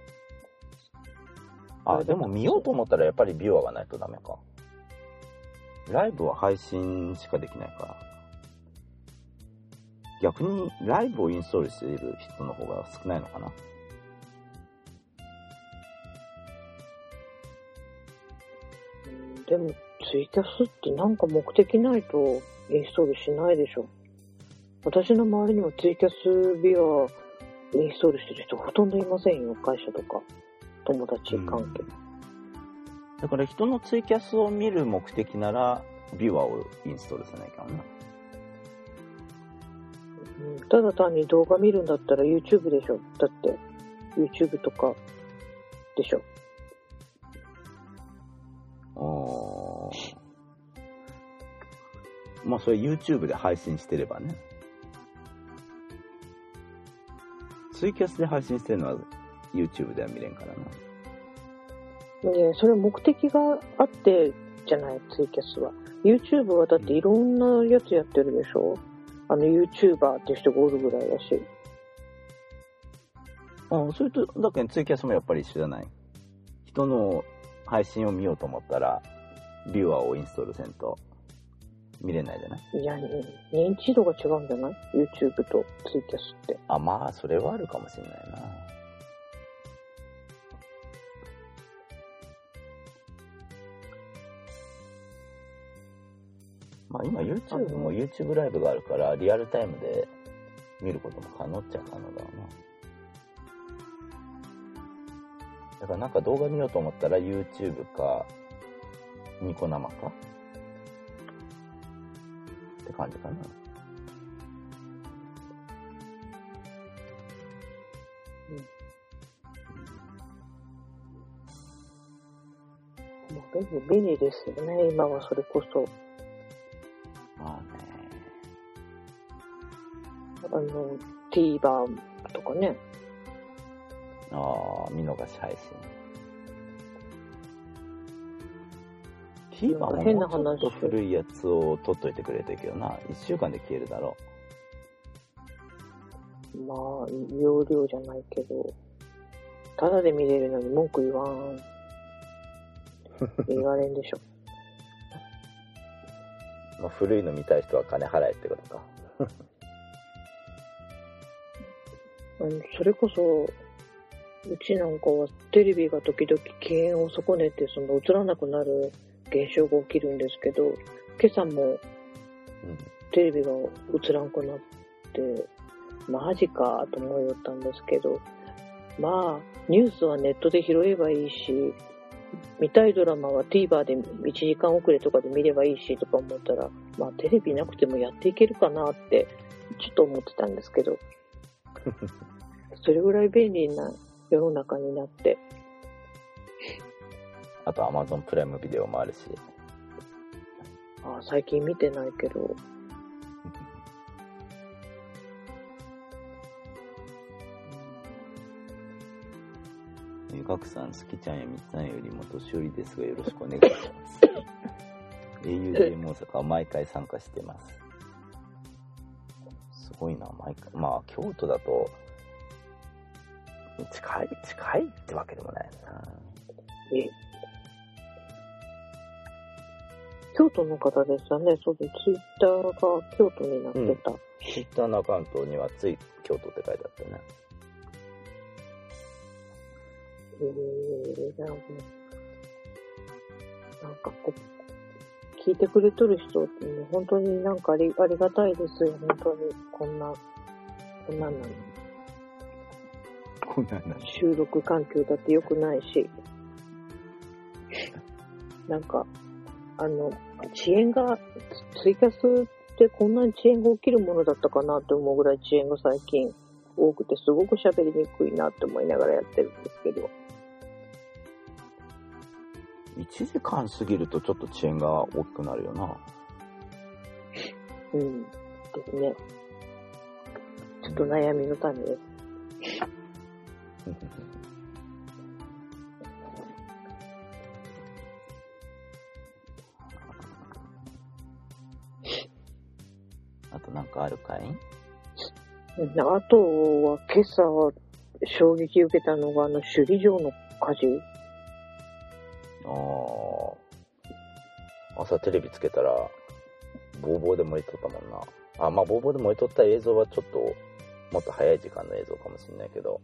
Speaker 4: でも見ようと思ったらやっぱりビュアがないとダメか。ライブは配信しかできないから。逆にライブをインストールしている人の方が少ないのかな。
Speaker 5: でもツイキャスってなんか目的ないとインストールしないでしょ。私の周りにもツイキャスビアインストールしてる人ほとんどいませんよ。会社とか友達関係。
Speaker 4: だから人のツイキャスを見る目的ならビュアをインストールせないからな。
Speaker 5: ただ単に動画見るんだったら YouTube でしょ。だって YouTube とかでしょ。
Speaker 4: まあそれ YouTube で配信してればね。ツイキャスで配信してるのは YouTube では見れんからな。
Speaker 5: いや、それ目的があってじゃない、ツイキャスは。YouTube はだっていろんなやつやってるでしょ。YouTuber っていう人がおるぐらいだし。
Speaker 4: それとだけどツイキャスもやっぱり一緒じゃない。人の配信を見ようと思ったらビュアをインストールせんと見れないじゃない？
Speaker 5: いや、認知度が違うんじゃない？ YouTube とツイキャスって。
Speaker 4: あ、まあそれはあるかもしれないな。まあ今 YouTube も YouTube ライブがあるからリアルタイムで見ることも可能っちゃ可能だわな。だからなんか動画見ようと思ったら YouTube かニコ生かって感じかな。
Speaker 5: 便利ですよね、今はそれこそ。
Speaker 4: まあね。
Speaker 5: TVer とかね。
Speaker 4: ああ、見逃し配信。TVer も
Speaker 5: 変な
Speaker 4: もう
Speaker 5: 話
Speaker 4: ちょっと古いやつを撮っといてくれてるけどな。1週間で消えるだろ
Speaker 5: まあ、容量じゃないけど、ただで見れるのに文句言われんでしょ。
Speaker 4: まあ、古いの見たい人は金払えってことか。
Speaker 5: それこそ、うちなんかはテレビが時々機嫌を損ねて映らなくなる現象が起きるんですけど、今朝もテレビが映らんくなって、マジかと思いよったんですけど、まあ、ニュースはネットで拾えばいいし、見たいドラマは TVer で1時間遅れとかで見ればいいしとか思ったら、まあテレビなくてもやっていけるかなってちょっと思ってたんですけど、それぐらい便利な世の中になって。
Speaker 4: あと Amazon プライムビデオもあるし。
Speaker 5: 最近見てないけど。
Speaker 4: ガクさん、好きちゃんやみっちゃんよりも年寄りですがよろしくお願いします。AUGM 大阪は毎回参加してます。すごいな、毎回。まあ、京都だと、近いってわけでもないな。
Speaker 5: 京都の方でしたね。そうです。ツイッターが京都になってた。
Speaker 4: ツイッターのアカウントにはつい京都って書いてあったね。
Speaker 5: なんか聞いてくれとる人ってね、本当になんかありがたいですよ。本当にこんなんなの。収録環境だって良くないし、なんか遅延がツイキャスってこんなに遅延が起きるものだったかなって思うぐらい遅延が最近多くて、すごく喋りにくいなって思いながらやってるんですけど。
Speaker 4: 1時間過ぎるとちょっと遅延が大きくなるよな。
Speaker 5: ですね。ちょっと悩みの種です。
Speaker 4: あとなんかあるかい？
Speaker 5: あとは今朝衝撃受けたのが首里城の火事。
Speaker 4: 朝テレビつけたらボーボーで燃えとったもんな。まあボーボーで燃えとった映像はちょっともっと早い時間の映像かもしれないけど、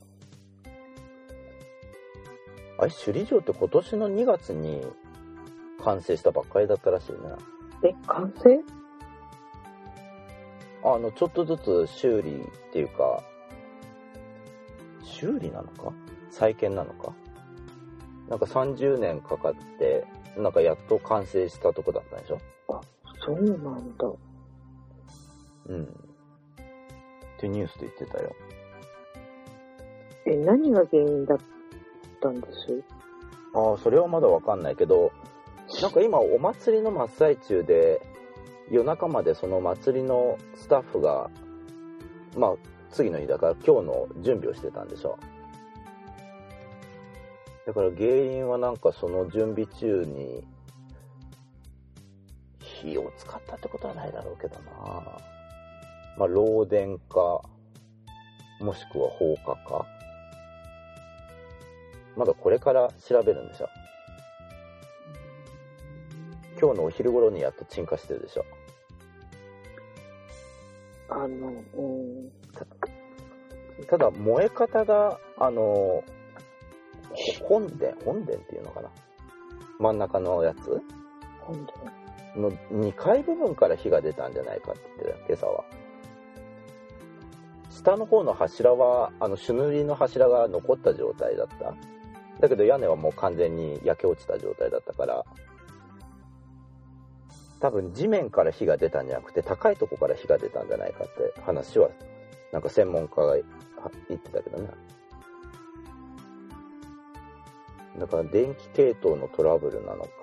Speaker 4: あれ首里城って今年の2月に完成したばっかりだったらしいね。
Speaker 5: 完成？
Speaker 4: ちょっとずつ修理っていうか、修理なのか再建なのか、なんか30年かかってなんかやっと完成したとこだったでしょ。
Speaker 5: そうなんだ。
Speaker 4: ってニュースで言ってたよ。
Speaker 5: 何が原因だったんです？
Speaker 4: それはまだわかんないけど、なんか今お祭りの真っ最中で夜中までその祭りのスタッフが次の日だから今日の準備をしてたんでしょ。だから原因はなんかその準備中に火を使ったってことはないだろうけどな。漏電かもしくは放火か、まだこれから調べるんでしょ。今日のお昼頃にやっと鎮火してるでしょ。 ただ燃え方が本殿っていうのかな、真ん中のやつ
Speaker 5: 本当
Speaker 4: の2階部分から火が出たんじゃないかって言ってた、今朝は。下の方の柱は朱塗りの柱が残った状態だった。だけど屋根はもう完全に焼け落ちた状態だったから、多分地面から火が出たんじゃなくて高いとこから火が出たんじゃないかって話はなんか専門家が言ってたけどね。だから電気系統のトラブルなのか、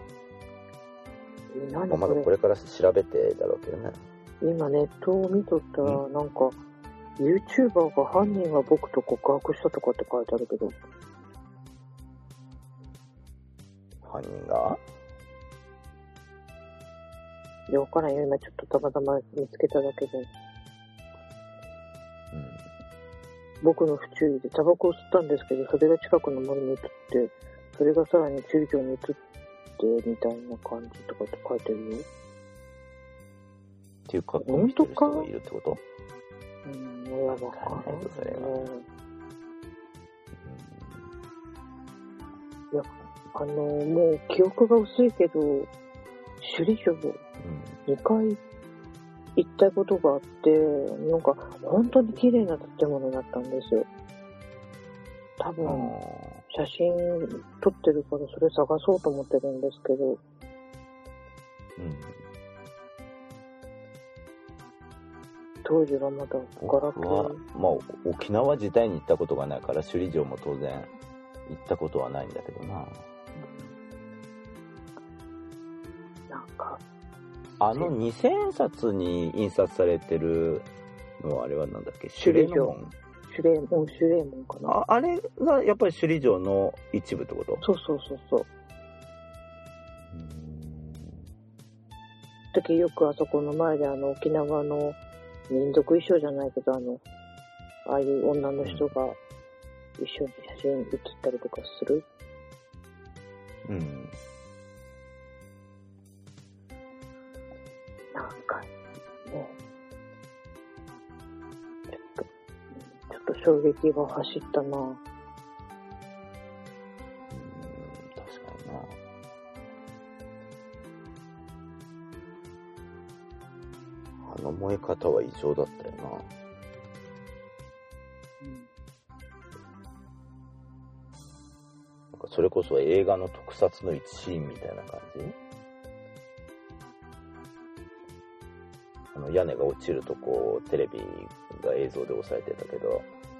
Speaker 4: まあ、まだこれから調べてだろうけどね。
Speaker 5: 今ネットを見とったら、なんか YouTuber が犯人は僕と告白したとかって書いてあるけど、
Speaker 4: 犯人が
Speaker 5: いや、わからんよ。今ちょっとたまたま見つけただけで、僕の不注意でタバコを吸ったんですけど、それが近くの森に移って、それがさらに住居に移ってみたいな感じとかって書いてるよ。
Speaker 4: っていうか、この人がいるってこと？
Speaker 5: 俺はわかんない
Speaker 4: それは。
Speaker 5: いや、もう記憶が薄いけど、首里城2回行ったことがあって、なんか本当に綺麗な建物だったんですよ。多分写真撮ってるからそれ探そうと思ってるんですけど、当時はまだガラケー。
Speaker 4: まあ沖縄自体に行ったことがないから首里城も当然行ったことはないんだけどな。
Speaker 5: なんか
Speaker 4: 2000円札に印刷されてるのはあれはなんだっけ？
Speaker 5: 首里城。首里門かな。
Speaker 4: あれがやっぱり首里城の一部ってこと？
Speaker 5: そう。時よくあそこの前で沖縄の民族衣装じゃないけどああいう女の人が一緒に写真写ったりとかする。なんかね、ちょっと衝撃が走ったな。
Speaker 4: 確かにな。燃え方は異常だったよな。なんかそれこそ映画の特撮の一シーンみたいな感じ。屋根が落ちるとこテレビが映像で押さえてたけど、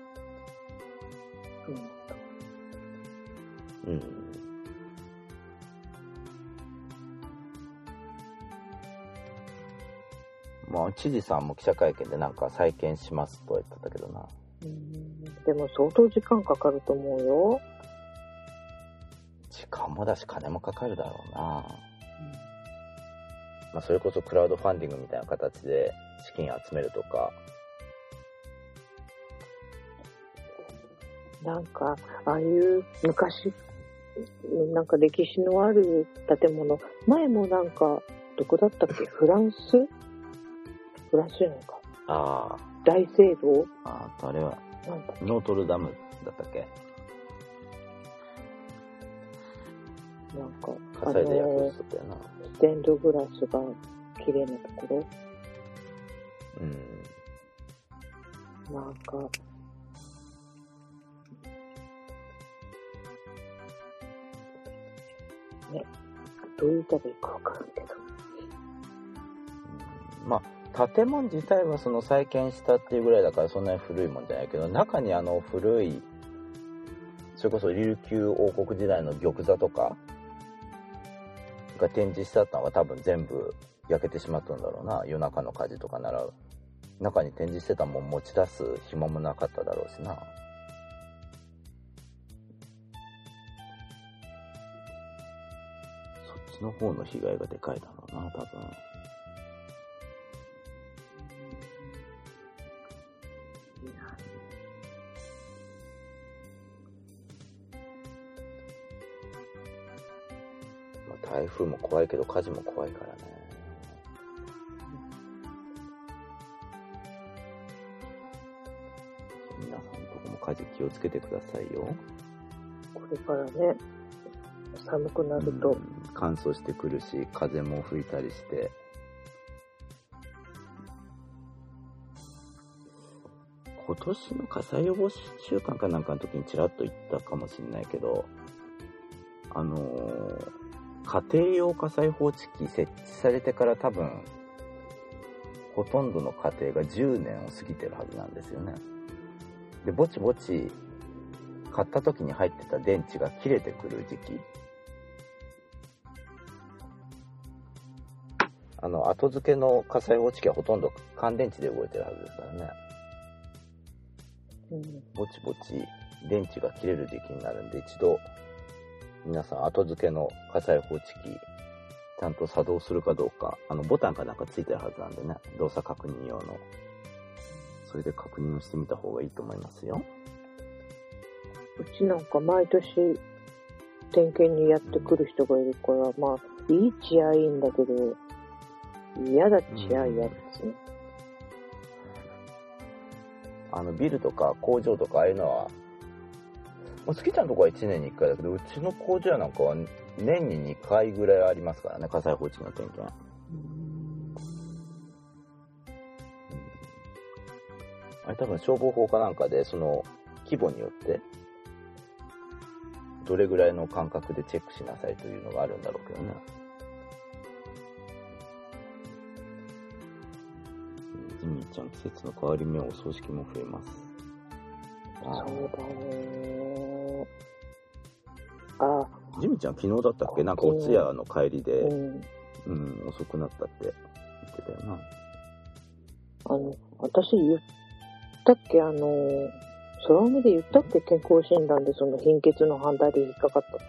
Speaker 4: まあ知事さんも記者会見でなんか再建しますとは言ってたけどな。
Speaker 5: でも相当時間かかると思うよ。
Speaker 4: 時間もだし金もかかるだろうな。まあ、それこそクラウドファンディングみたいな形で資金集めるとか。
Speaker 5: なんかああいう昔なんか歴史のある建物、前もなんかどこだったっけ？フランスじゃないか。大聖堂？
Speaker 4: あれはノートルダムだったっけ？
Speaker 5: なんか
Speaker 4: 火災で焼け落ちたよな。
Speaker 5: ステンドグラスが綺麗なところ。なんかね、どう言ったらいいか分からんけど。
Speaker 4: まあ建物自体はその再建したっていうぐらいだからそんなに古いもんじゃないけど、中に古いそれこそ琉球王国時代の玉座とかが展示してあったのが多分全部焼けてしまったんだろうな。夜中の火事とかなら中に展示してたもん持ち出す暇もなかっただろうしな。そっちの方の被害がでかいだろうな多分。台風も怖いけど火事も怖いからね。 火事気をつけてくださいよ。
Speaker 5: これからね、寒くなると、
Speaker 4: 乾燥してくるし、風も吹いたりして。今年の火災予防週間かなんかの時にちらっと言ったかもしれないけど、家庭用火災報知器設置されてから多分、ほとんどの家庭が10年を過ぎてるはずなんですよね。で、ぼちぼち、買った時に入ってた電池が切れてくる時期。後付けの火災報知器はほとんど乾電池で動いてるはずですからね。ぼちぼち電池が切れる時期になるんで、一度皆さん後付けの火災報知器ちゃんと作動するかどうか、ボタンかなんかついてるはずなんでね、動作確認用の、それで確認をしてみた方がいいと思いますよ。
Speaker 5: うちなんか毎年点検にやってくる人がいるから、まあいいっちゃいいんだけど、嫌だっちゃ嫌ですね。
Speaker 4: ビルとか工場とかああいうのは、好きちゃんとこは1年に1回だけど、うちの工場なんかは年に2回ぐらいありますからね、火災報知器の点検。あれ多分消防法かなんかで、その規模によって、どれぐらいの間隔でチェックしなさいというのがあるんだろうけどね。ジミーちゃん、季節の変わり目、お葬式も増えます。
Speaker 5: そうだね。
Speaker 4: ジミーちゃん、昨日だったっけ、なんかお通夜の帰りで、遅くなったって言ってたよな。
Speaker 5: 私言ったっけ、空海で言ったっけ、健康診断でその貧血の反対で引っかかったって。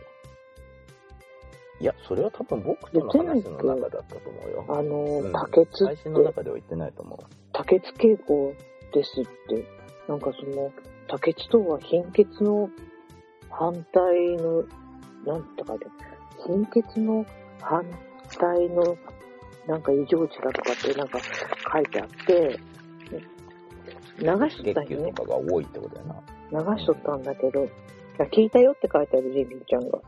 Speaker 4: いや、それは多分僕との話の中だったと思うよ。
Speaker 5: 多血って。
Speaker 4: 配信の中では言ってないと思う。
Speaker 5: 多血傾向ですって。なんかその、多血とは貧血の反対の、なんて書いてある。貧血の反対の、なんか異常値だとかってなんか書いてあって、流しとったんよね。
Speaker 4: 月給とかが多いってことやな。
Speaker 5: 流しとったんだけど、聞いたよって書いてある、ジミーちゃんが。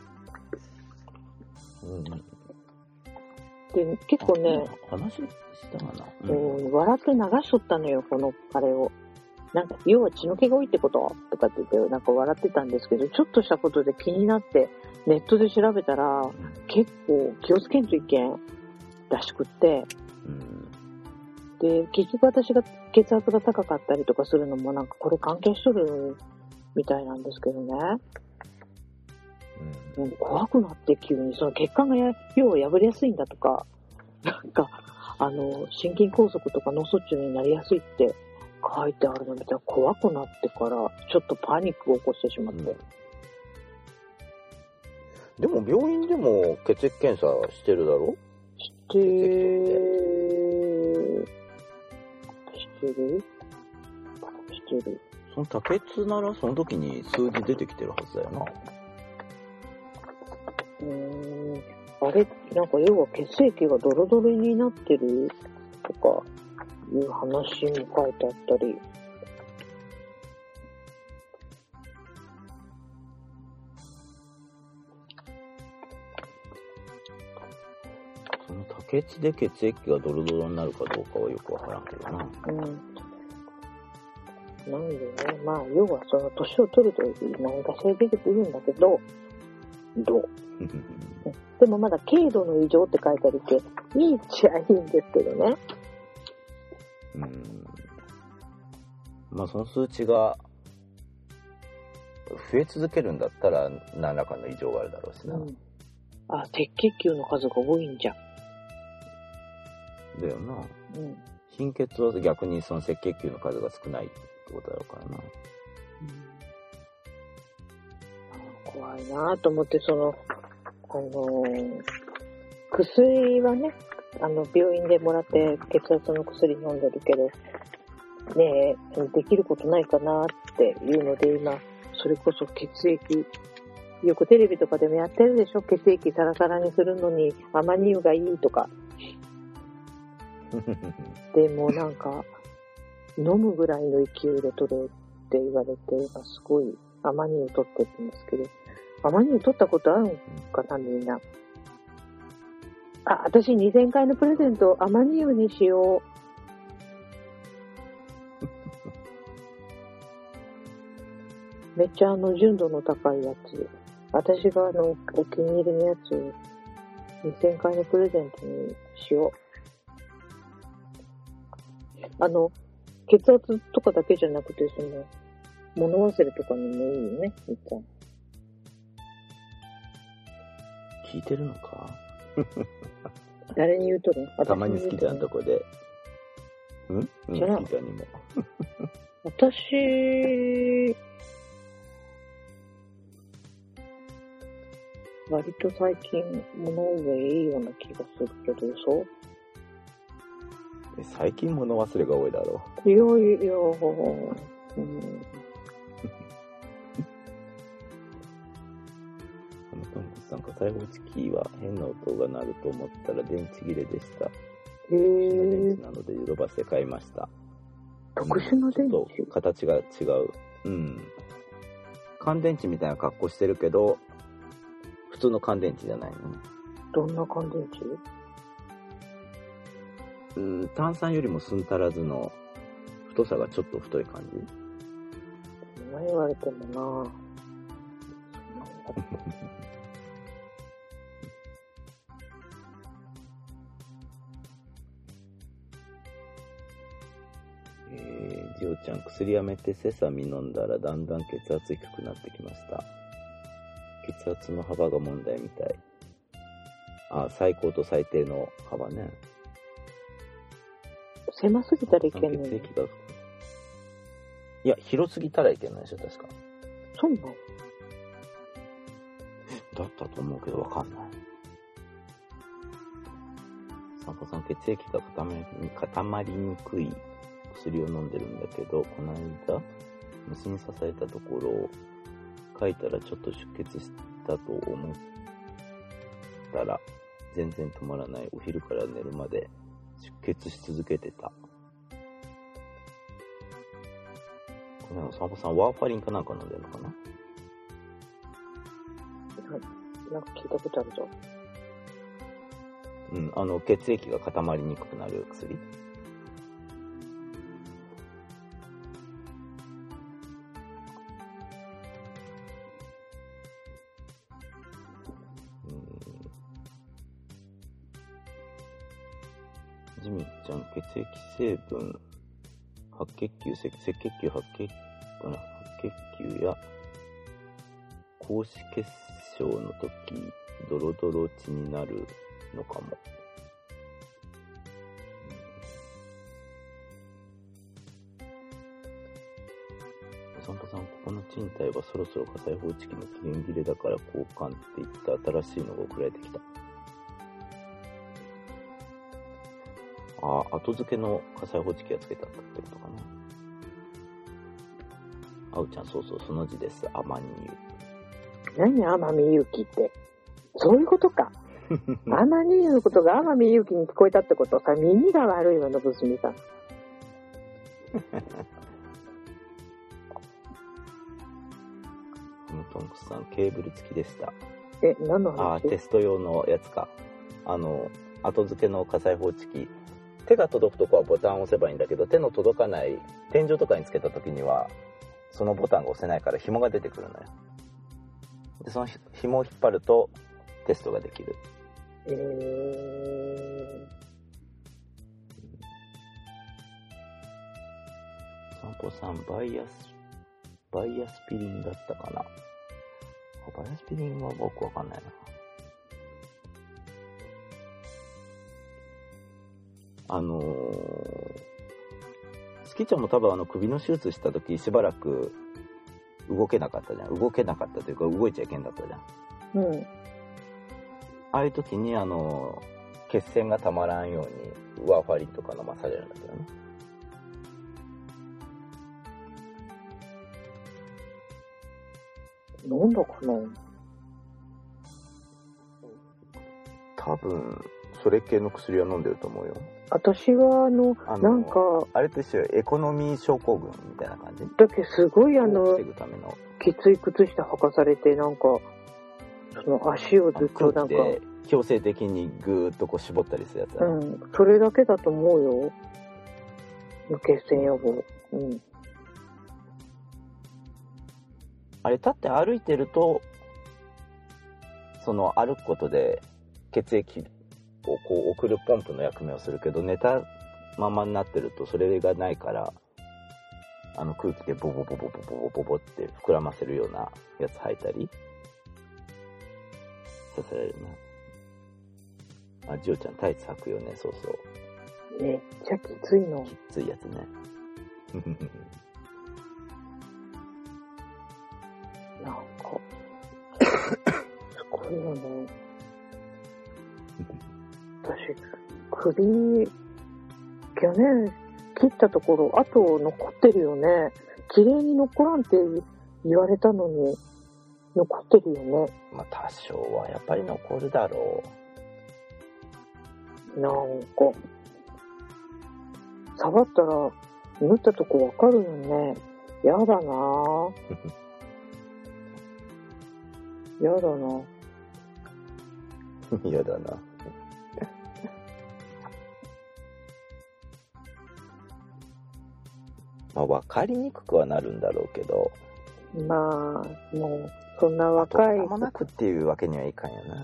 Speaker 5: で、結構ね、
Speaker 4: 話したかな、
Speaker 5: 笑って流しとったのよ、このあれを。なんか、要は血の気が多いってこととかって言って、なんか笑ってたんですけど、ちょっとしたことで気になって、ネットで調べたら、結構気をつけんといけんらしくって、で、結局私が血圧が高かったりとかするのもなんかこれ関係しとるみたいなんですけどね。怖くなって急に、その血管が要は破れやすいんだとか、なんか、心筋梗塞とか脳卒中になりやすいって書いてあるの見たら怖くなってから、ちょっとパニックを起こしてしまって。
Speaker 4: でも病院でも血液検査してるだろ？
Speaker 5: してる。
Speaker 4: その多血ならその時に数字出てきてるはずだよな。
Speaker 5: あれ、なんか要は血液がドロドロになってるとかいう話も書いてあったり。
Speaker 4: その多血で血液がドロドロになるかどうかはよくわからんけどな。
Speaker 5: なんでね、まあ要はその年を取ると何かしら出てくるんだけど、でもまだ軽度の異常って書いてあるけど、いいっちゃいいんですけどね。
Speaker 4: まあその数値が増え続けるんだったら何らかの異常があるだろうしな。
Speaker 5: 赤血球の数が多いんじゃん。
Speaker 4: だよな。貧血は逆にその赤血球の数が少ないってことだろうからな。
Speaker 5: 怖いなと思って、その、薬はね、病院でもらって血圧の薬飲んでるけど、ねえ、できることないかなっていうので、今、それこそ血液、よくテレビとかでもやってるでしょ、血液サラサラにするのにアマニ油がいいとか。でもなんか、飲むぐらいの勢いで取るって言われて、今すごいアマニ油取ってるんですけど、アマニ油取ったことあるのかな、みんな。あ、私2000回のプレゼント、アマニ油にしよう。めっちゃ純度の高いやつ。私がお気に入りのやつを2000回のプレゼントにしよう。血圧とかだけじゃなくて、物忘れとかにもいいよね、みっちゃん。
Speaker 4: 聞いてるのか
Speaker 5: 誰に言うとるの？
Speaker 4: たまに好きじゃんとこで。好きじゃにも。
Speaker 5: 私、割と最近物覚えいいような気がするけど、そう？
Speaker 4: 最近物忘れが多いだろ
Speaker 5: いや、うん。
Speaker 4: 火災報知器は変な音が鳴ると思ったら電池切れでした。
Speaker 5: へぇ
Speaker 4: なのでヨドバシで買いました。
Speaker 5: 特殊な電池？
Speaker 4: ちょっと形が違う。乾電池みたいな格好してるけど、普通の乾電池じゃないのね。
Speaker 5: どんな乾電池？
Speaker 4: 炭酸よりも寸足らずの太さがちょっと太い感じ。
Speaker 5: 何言われてもな
Speaker 4: ジオちゃん、薬やめてセサミ飲んだらだんだん血圧低くなってきました。血圧の幅が問題みたい。最高と最低の幅ね。
Speaker 5: 狭すぎたらいけんのに。
Speaker 4: いや、広すぎたらいけないでしょ、確か。
Speaker 5: そうなの？
Speaker 4: だったと思うけど、わかんない。散歩さん、血液が固まりにくい薬を飲んでるんだけど、この間、虫に刺されたところを書いたらちょっと出血したと思ったら、全然止まらない。お昼から寝るまで出血し続けてた。これ散歩さん、ワーファリンかなんか飲んでるのかな？
Speaker 5: なんか聞いたことあるぞ。
Speaker 4: 血液が固まりにくくなる薬。ジミちゃん、血液成分、白血球、赤血球、白血球や高脂血症の時、ドロドロ血になるのかも。散歩さん、ここの賃貸はそろそろ火災報知器の期限切れだから交換って言って新しいのが送られてきた。後付けの火災報知器がつけてあったってことかな。あうちゃん、そうそう、その字です。アマニ油。
Speaker 5: 何天海祐希って。そういうことか。天海祐希のことが天海祐希に聞こえたってことさ、耳が悪いわ、のぶすみさん。
Speaker 4: トンクスさん、ケーブル付きでした。
Speaker 5: 何の話？
Speaker 4: テスト用のやつか。後付けの火災報知器。手が届くとこはボタンを押せばいいんだけど、手の届かない天井とかにつけた時にはそのボタンが押せないから紐が出てくるのよ。で、その紐を引っ張るとテストができる。散歩さん、バイアスピリンだったかな。バイアスピリンは僕わかんないな。スキちゃんも多分首の手術した時しばらく動けなかったじゃん。動けなかったというか動いちゃいけんだったじゃん。ああいう時に血栓がたまらんようにワーファリンとか飲まされるんだけどね。
Speaker 5: なんだかな。
Speaker 4: 多分それ系の薬は飲んでると思うよ。
Speaker 5: 私はなんか、
Speaker 4: あれと一緒よ、エコノミー症候群みたいな感じ。
Speaker 5: だけすごい
Speaker 4: 防ぐための
Speaker 5: きつい靴下履かされて、なんか、その足をずっとなんか、
Speaker 4: 強制的にぐーっとこう絞ったりするやつだね。
Speaker 5: うん、それだけだと思うよ。無血栓予防。うん。
Speaker 4: あれ、立って歩いてると、その歩くことで血液をこう送るポンプの役目をするけど、寝たままになってるとそれがないから、空気でボボボボボボボボボって膨らませるようなやつ吐いたりさせられるな。あ、ジオちゃんタイツ履くよね。そうそう。
Speaker 5: めっちゃきついの。
Speaker 4: きついやつね。
Speaker 5: なんか、すごいよね。私、首、去年切ったところ、あと残ってるよね。綺麗に残らんって言われたのに、残ってるよね。
Speaker 4: まあ多少はやっぱり残るだろ
Speaker 5: なんか、触ったら、縫ったとこわかるよね。やだなぁ。やだな。
Speaker 4: 嫌だな。まあ分かりにくくはなるんだろうけど、
Speaker 5: まあ、もう、そんな若い。
Speaker 4: 間もなくっていうわけにはいかんよな。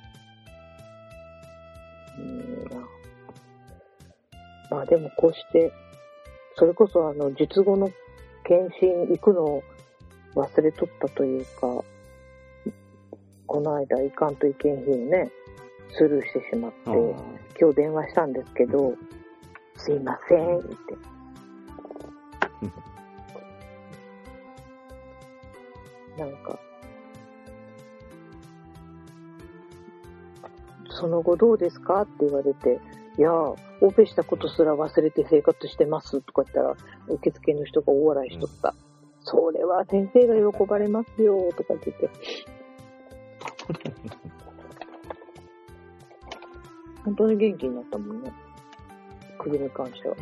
Speaker 5: まあでもこうして、それこそ術後の検診行くのを忘れとったというか、この間行かんといけん日をね、スルーしてしまって、今日電話したんですけど、すいませんって。なんか、その後どうですかって言われて、いや、オペしたことすら忘れて生活してますとか言ったら、受付の人が大笑いしとった。それは先生が喜ばれますよとか言って。本当に元気になったもんね。首に関しては。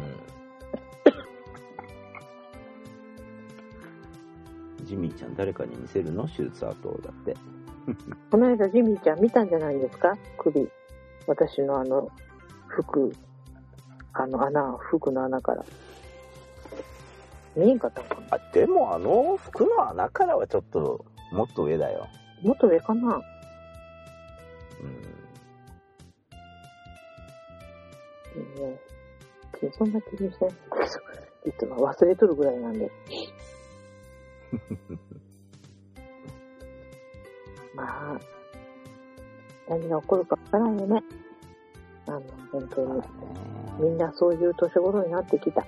Speaker 4: ジミーちゃん誰かに見せるの？手術後だって。
Speaker 5: この間ジミーちゃん見たんじゃないですか？首。私の服、服の穴から。見えんかったのかな？
Speaker 4: あ、でも服の穴からはちょっと、もっと上だよ。
Speaker 5: もっと上かな？そんな気にしてないんですよ。いつも忘れとるぐらいなんで。まあ、何が起こるかわからんよね。本当に。みんなそういう年頃になってきた。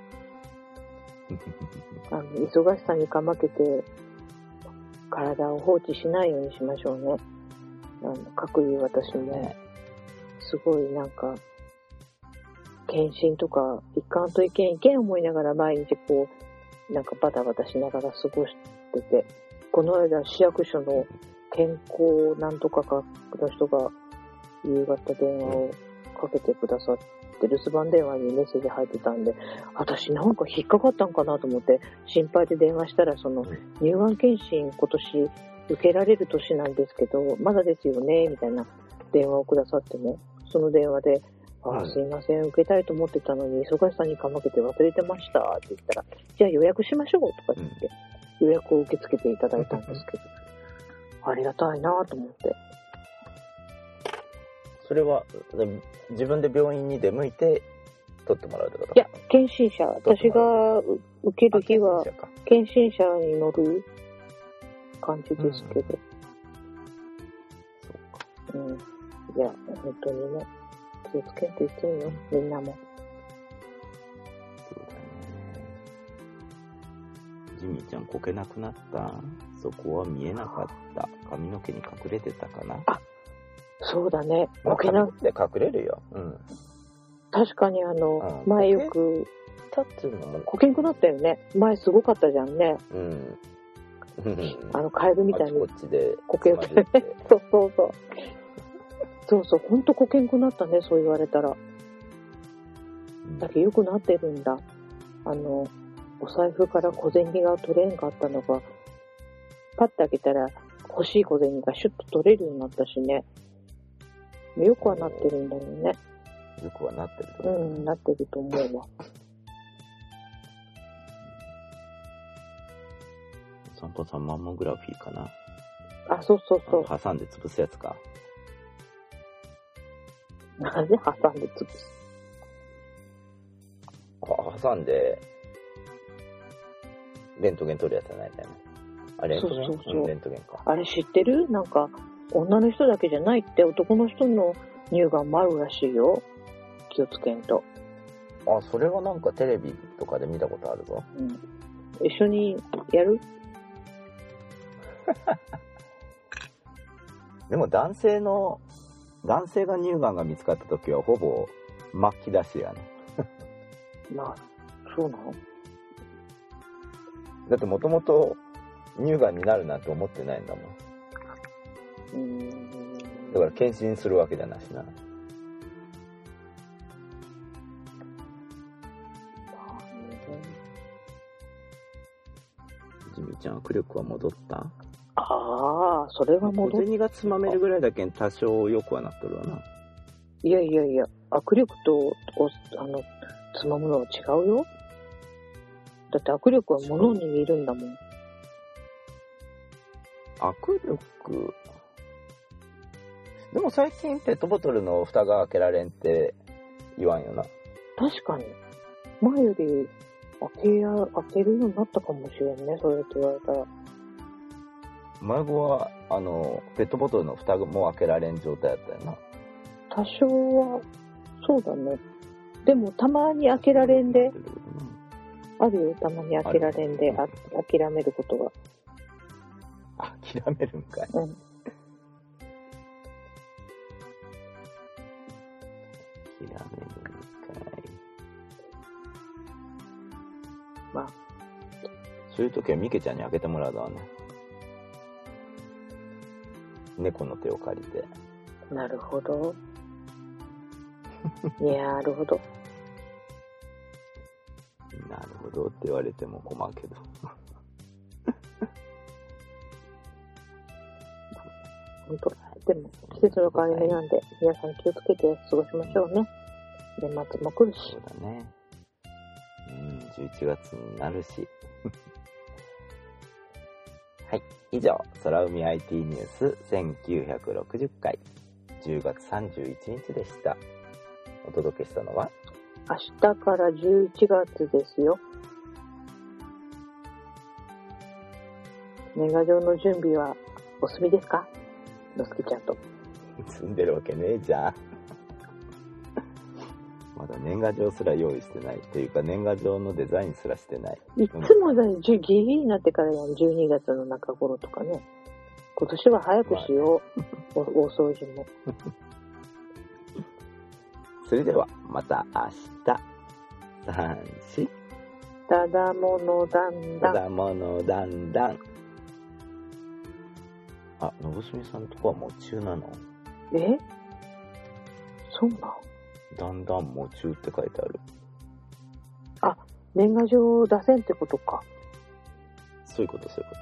Speaker 5: 忙しさにかまけて、体を放置しないようにしましょうね。各いう私も、すごいなんか、検診とか、一貫といけん思いながら毎日こう、なんかバタバタしながら過ごしてて、この間市役所の健康なんとかかの人が夕方電話をかけてくださって、留守番電話にメッセージ入ってたんで、私なんか引っかかったんかなと思って心配で電話したら、その乳がん検診今年受けられる年なんですけど、まだですよね、みたいな電話をくださってね、その電話で、すいません、受けたいと思ってたのに忙しさにかまけて忘れてましたって言ったら、じゃあ予約しましょうとか言って、予約を受け付けていただいたんですけど、ありがたいなと思って。
Speaker 4: それは自分で病院に出向いて取ってもらうってこと？
Speaker 5: いや、検診車、私が受ける日は検診車に乗る感じですけど。そうか。いや、本当にね、気をつけていけんよ、みんなも。
Speaker 4: そうだね。ジミーちゃんこけなくなった？そこは見えなかった。髪の毛に隠れてたかな？あ、
Speaker 5: そうだね。
Speaker 4: こけなくて隠れるよ。
Speaker 5: 確かに前よく、こけんくなったよね。前すごかったじゃんね。カエルみたいに。
Speaker 4: こっちで
Speaker 5: こける。そうそうそう。 そうそう、ほんとこけんくなったね、そう言われたら。だけどよくなってるんだ。お財布から小銭が取れんかったのが、パッて開けたら欲しい小銭がシュッと取れるようになったしね。よくはなってるんだよね。
Speaker 4: よくはなってると思う。
Speaker 5: なってると思うわ。
Speaker 4: 散歩さんマンモグラフィーかな。
Speaker 5: あ、そうそうそう。
Speaker 4: 挟んで潰すやつか。
Speaker 5: なぜ挟んで潰す？
Speaker 4: 挟んで、レントゲン取るやつじゃないんだよね。あ、レントゲン？
Speaker 5: そうそうそう
Speaker 4: レントゲンか。
Speaker 5: あれ知ってる？なんか、女の人だけじゃないって男の人の乳がんもあるらしいよ。気をつけんと。
Speaker 4: あ、それはなんかテレビとかで見たことあるぞ。
Speaker 5: 一緒にやる？
Speaker 4: でも男性が乳がんが見つかった時はほぼ末期だしやね。
Speaker 5: まあ、そうなの？
Speaker 4: だってもともと乳がんになるなんて思ってないんだもん。だから検診するわけじゃなしな。ジミちゃん、握力は戻った？
Speaker 5: ああ、それは戻っ
Speaker 4: 小銭がつまめるぐらいだけん多少よくはなっとるわな。
Speaker 5: いやいやいや、握力とつまむのは違うよ。だって握力は物に見るんだもん。
Speaker 4: 握力、でも最近ペットボトルの蓋が開けられんって言わんよな。
Speaker 5: 確かに。前より開けるようになったかもしれんね、そうやって言われたら。
Speaker 4: 前後はペットボトルの蓋も開けられん状態だったよな。
Speaker 5: 多少は、そうだね。でもたまに開けられんで、あるよ、たまに開けられんで、諦めることが。
Speaker 4: 諦めるんかい。
Speaker 5: うん。
Speaker 4: 諦めるんかい。
Speaker 5: まあ。
Speaker 4: そういう時はミケちゃんに開けてもらうわね。猫の手を借りて。
Speaker 5: なるほど。なるほど。
Speaker 4: なるほどって言われても困るけど。
Speaker 5: 本当。でも、季節の変わり目なんで、皆さん気をつけて過ごしましょうね。年末も来るし。
Speaker 4: そうだね。11月になるし。はい。以上、空海 IT ニュース1960回、10月31日でした。お届けしたのは
Speaker 5: 明日から11月ですよ。年賀状の準備はお済みですか？のすけちゃんと。
Speaker 4: 積んでるわけねえじゃん。まだ年賀状すら用意してない。というか年賀状のデザインすらしてない。
Speaker 5: いつもだよ、ギリギリになってからやん、12月の中頃とかね。今年は早くしよう。大掃除も。
Speaker 4: それでは、また明日。3、4。
Speaker 5: ただものだんだん。
Speaker 4: ただものだんだん。あ、のぶすみさんのとこはもう中なの？
Speaker 5: そうなん？
Speaker 4: だんだんも中って書いてある。
Speaker 5: あ、年賀状出せんってことか。
Speaker 4: そういうこと、そういうこと。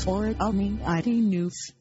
Speaker 2: Origami IT News.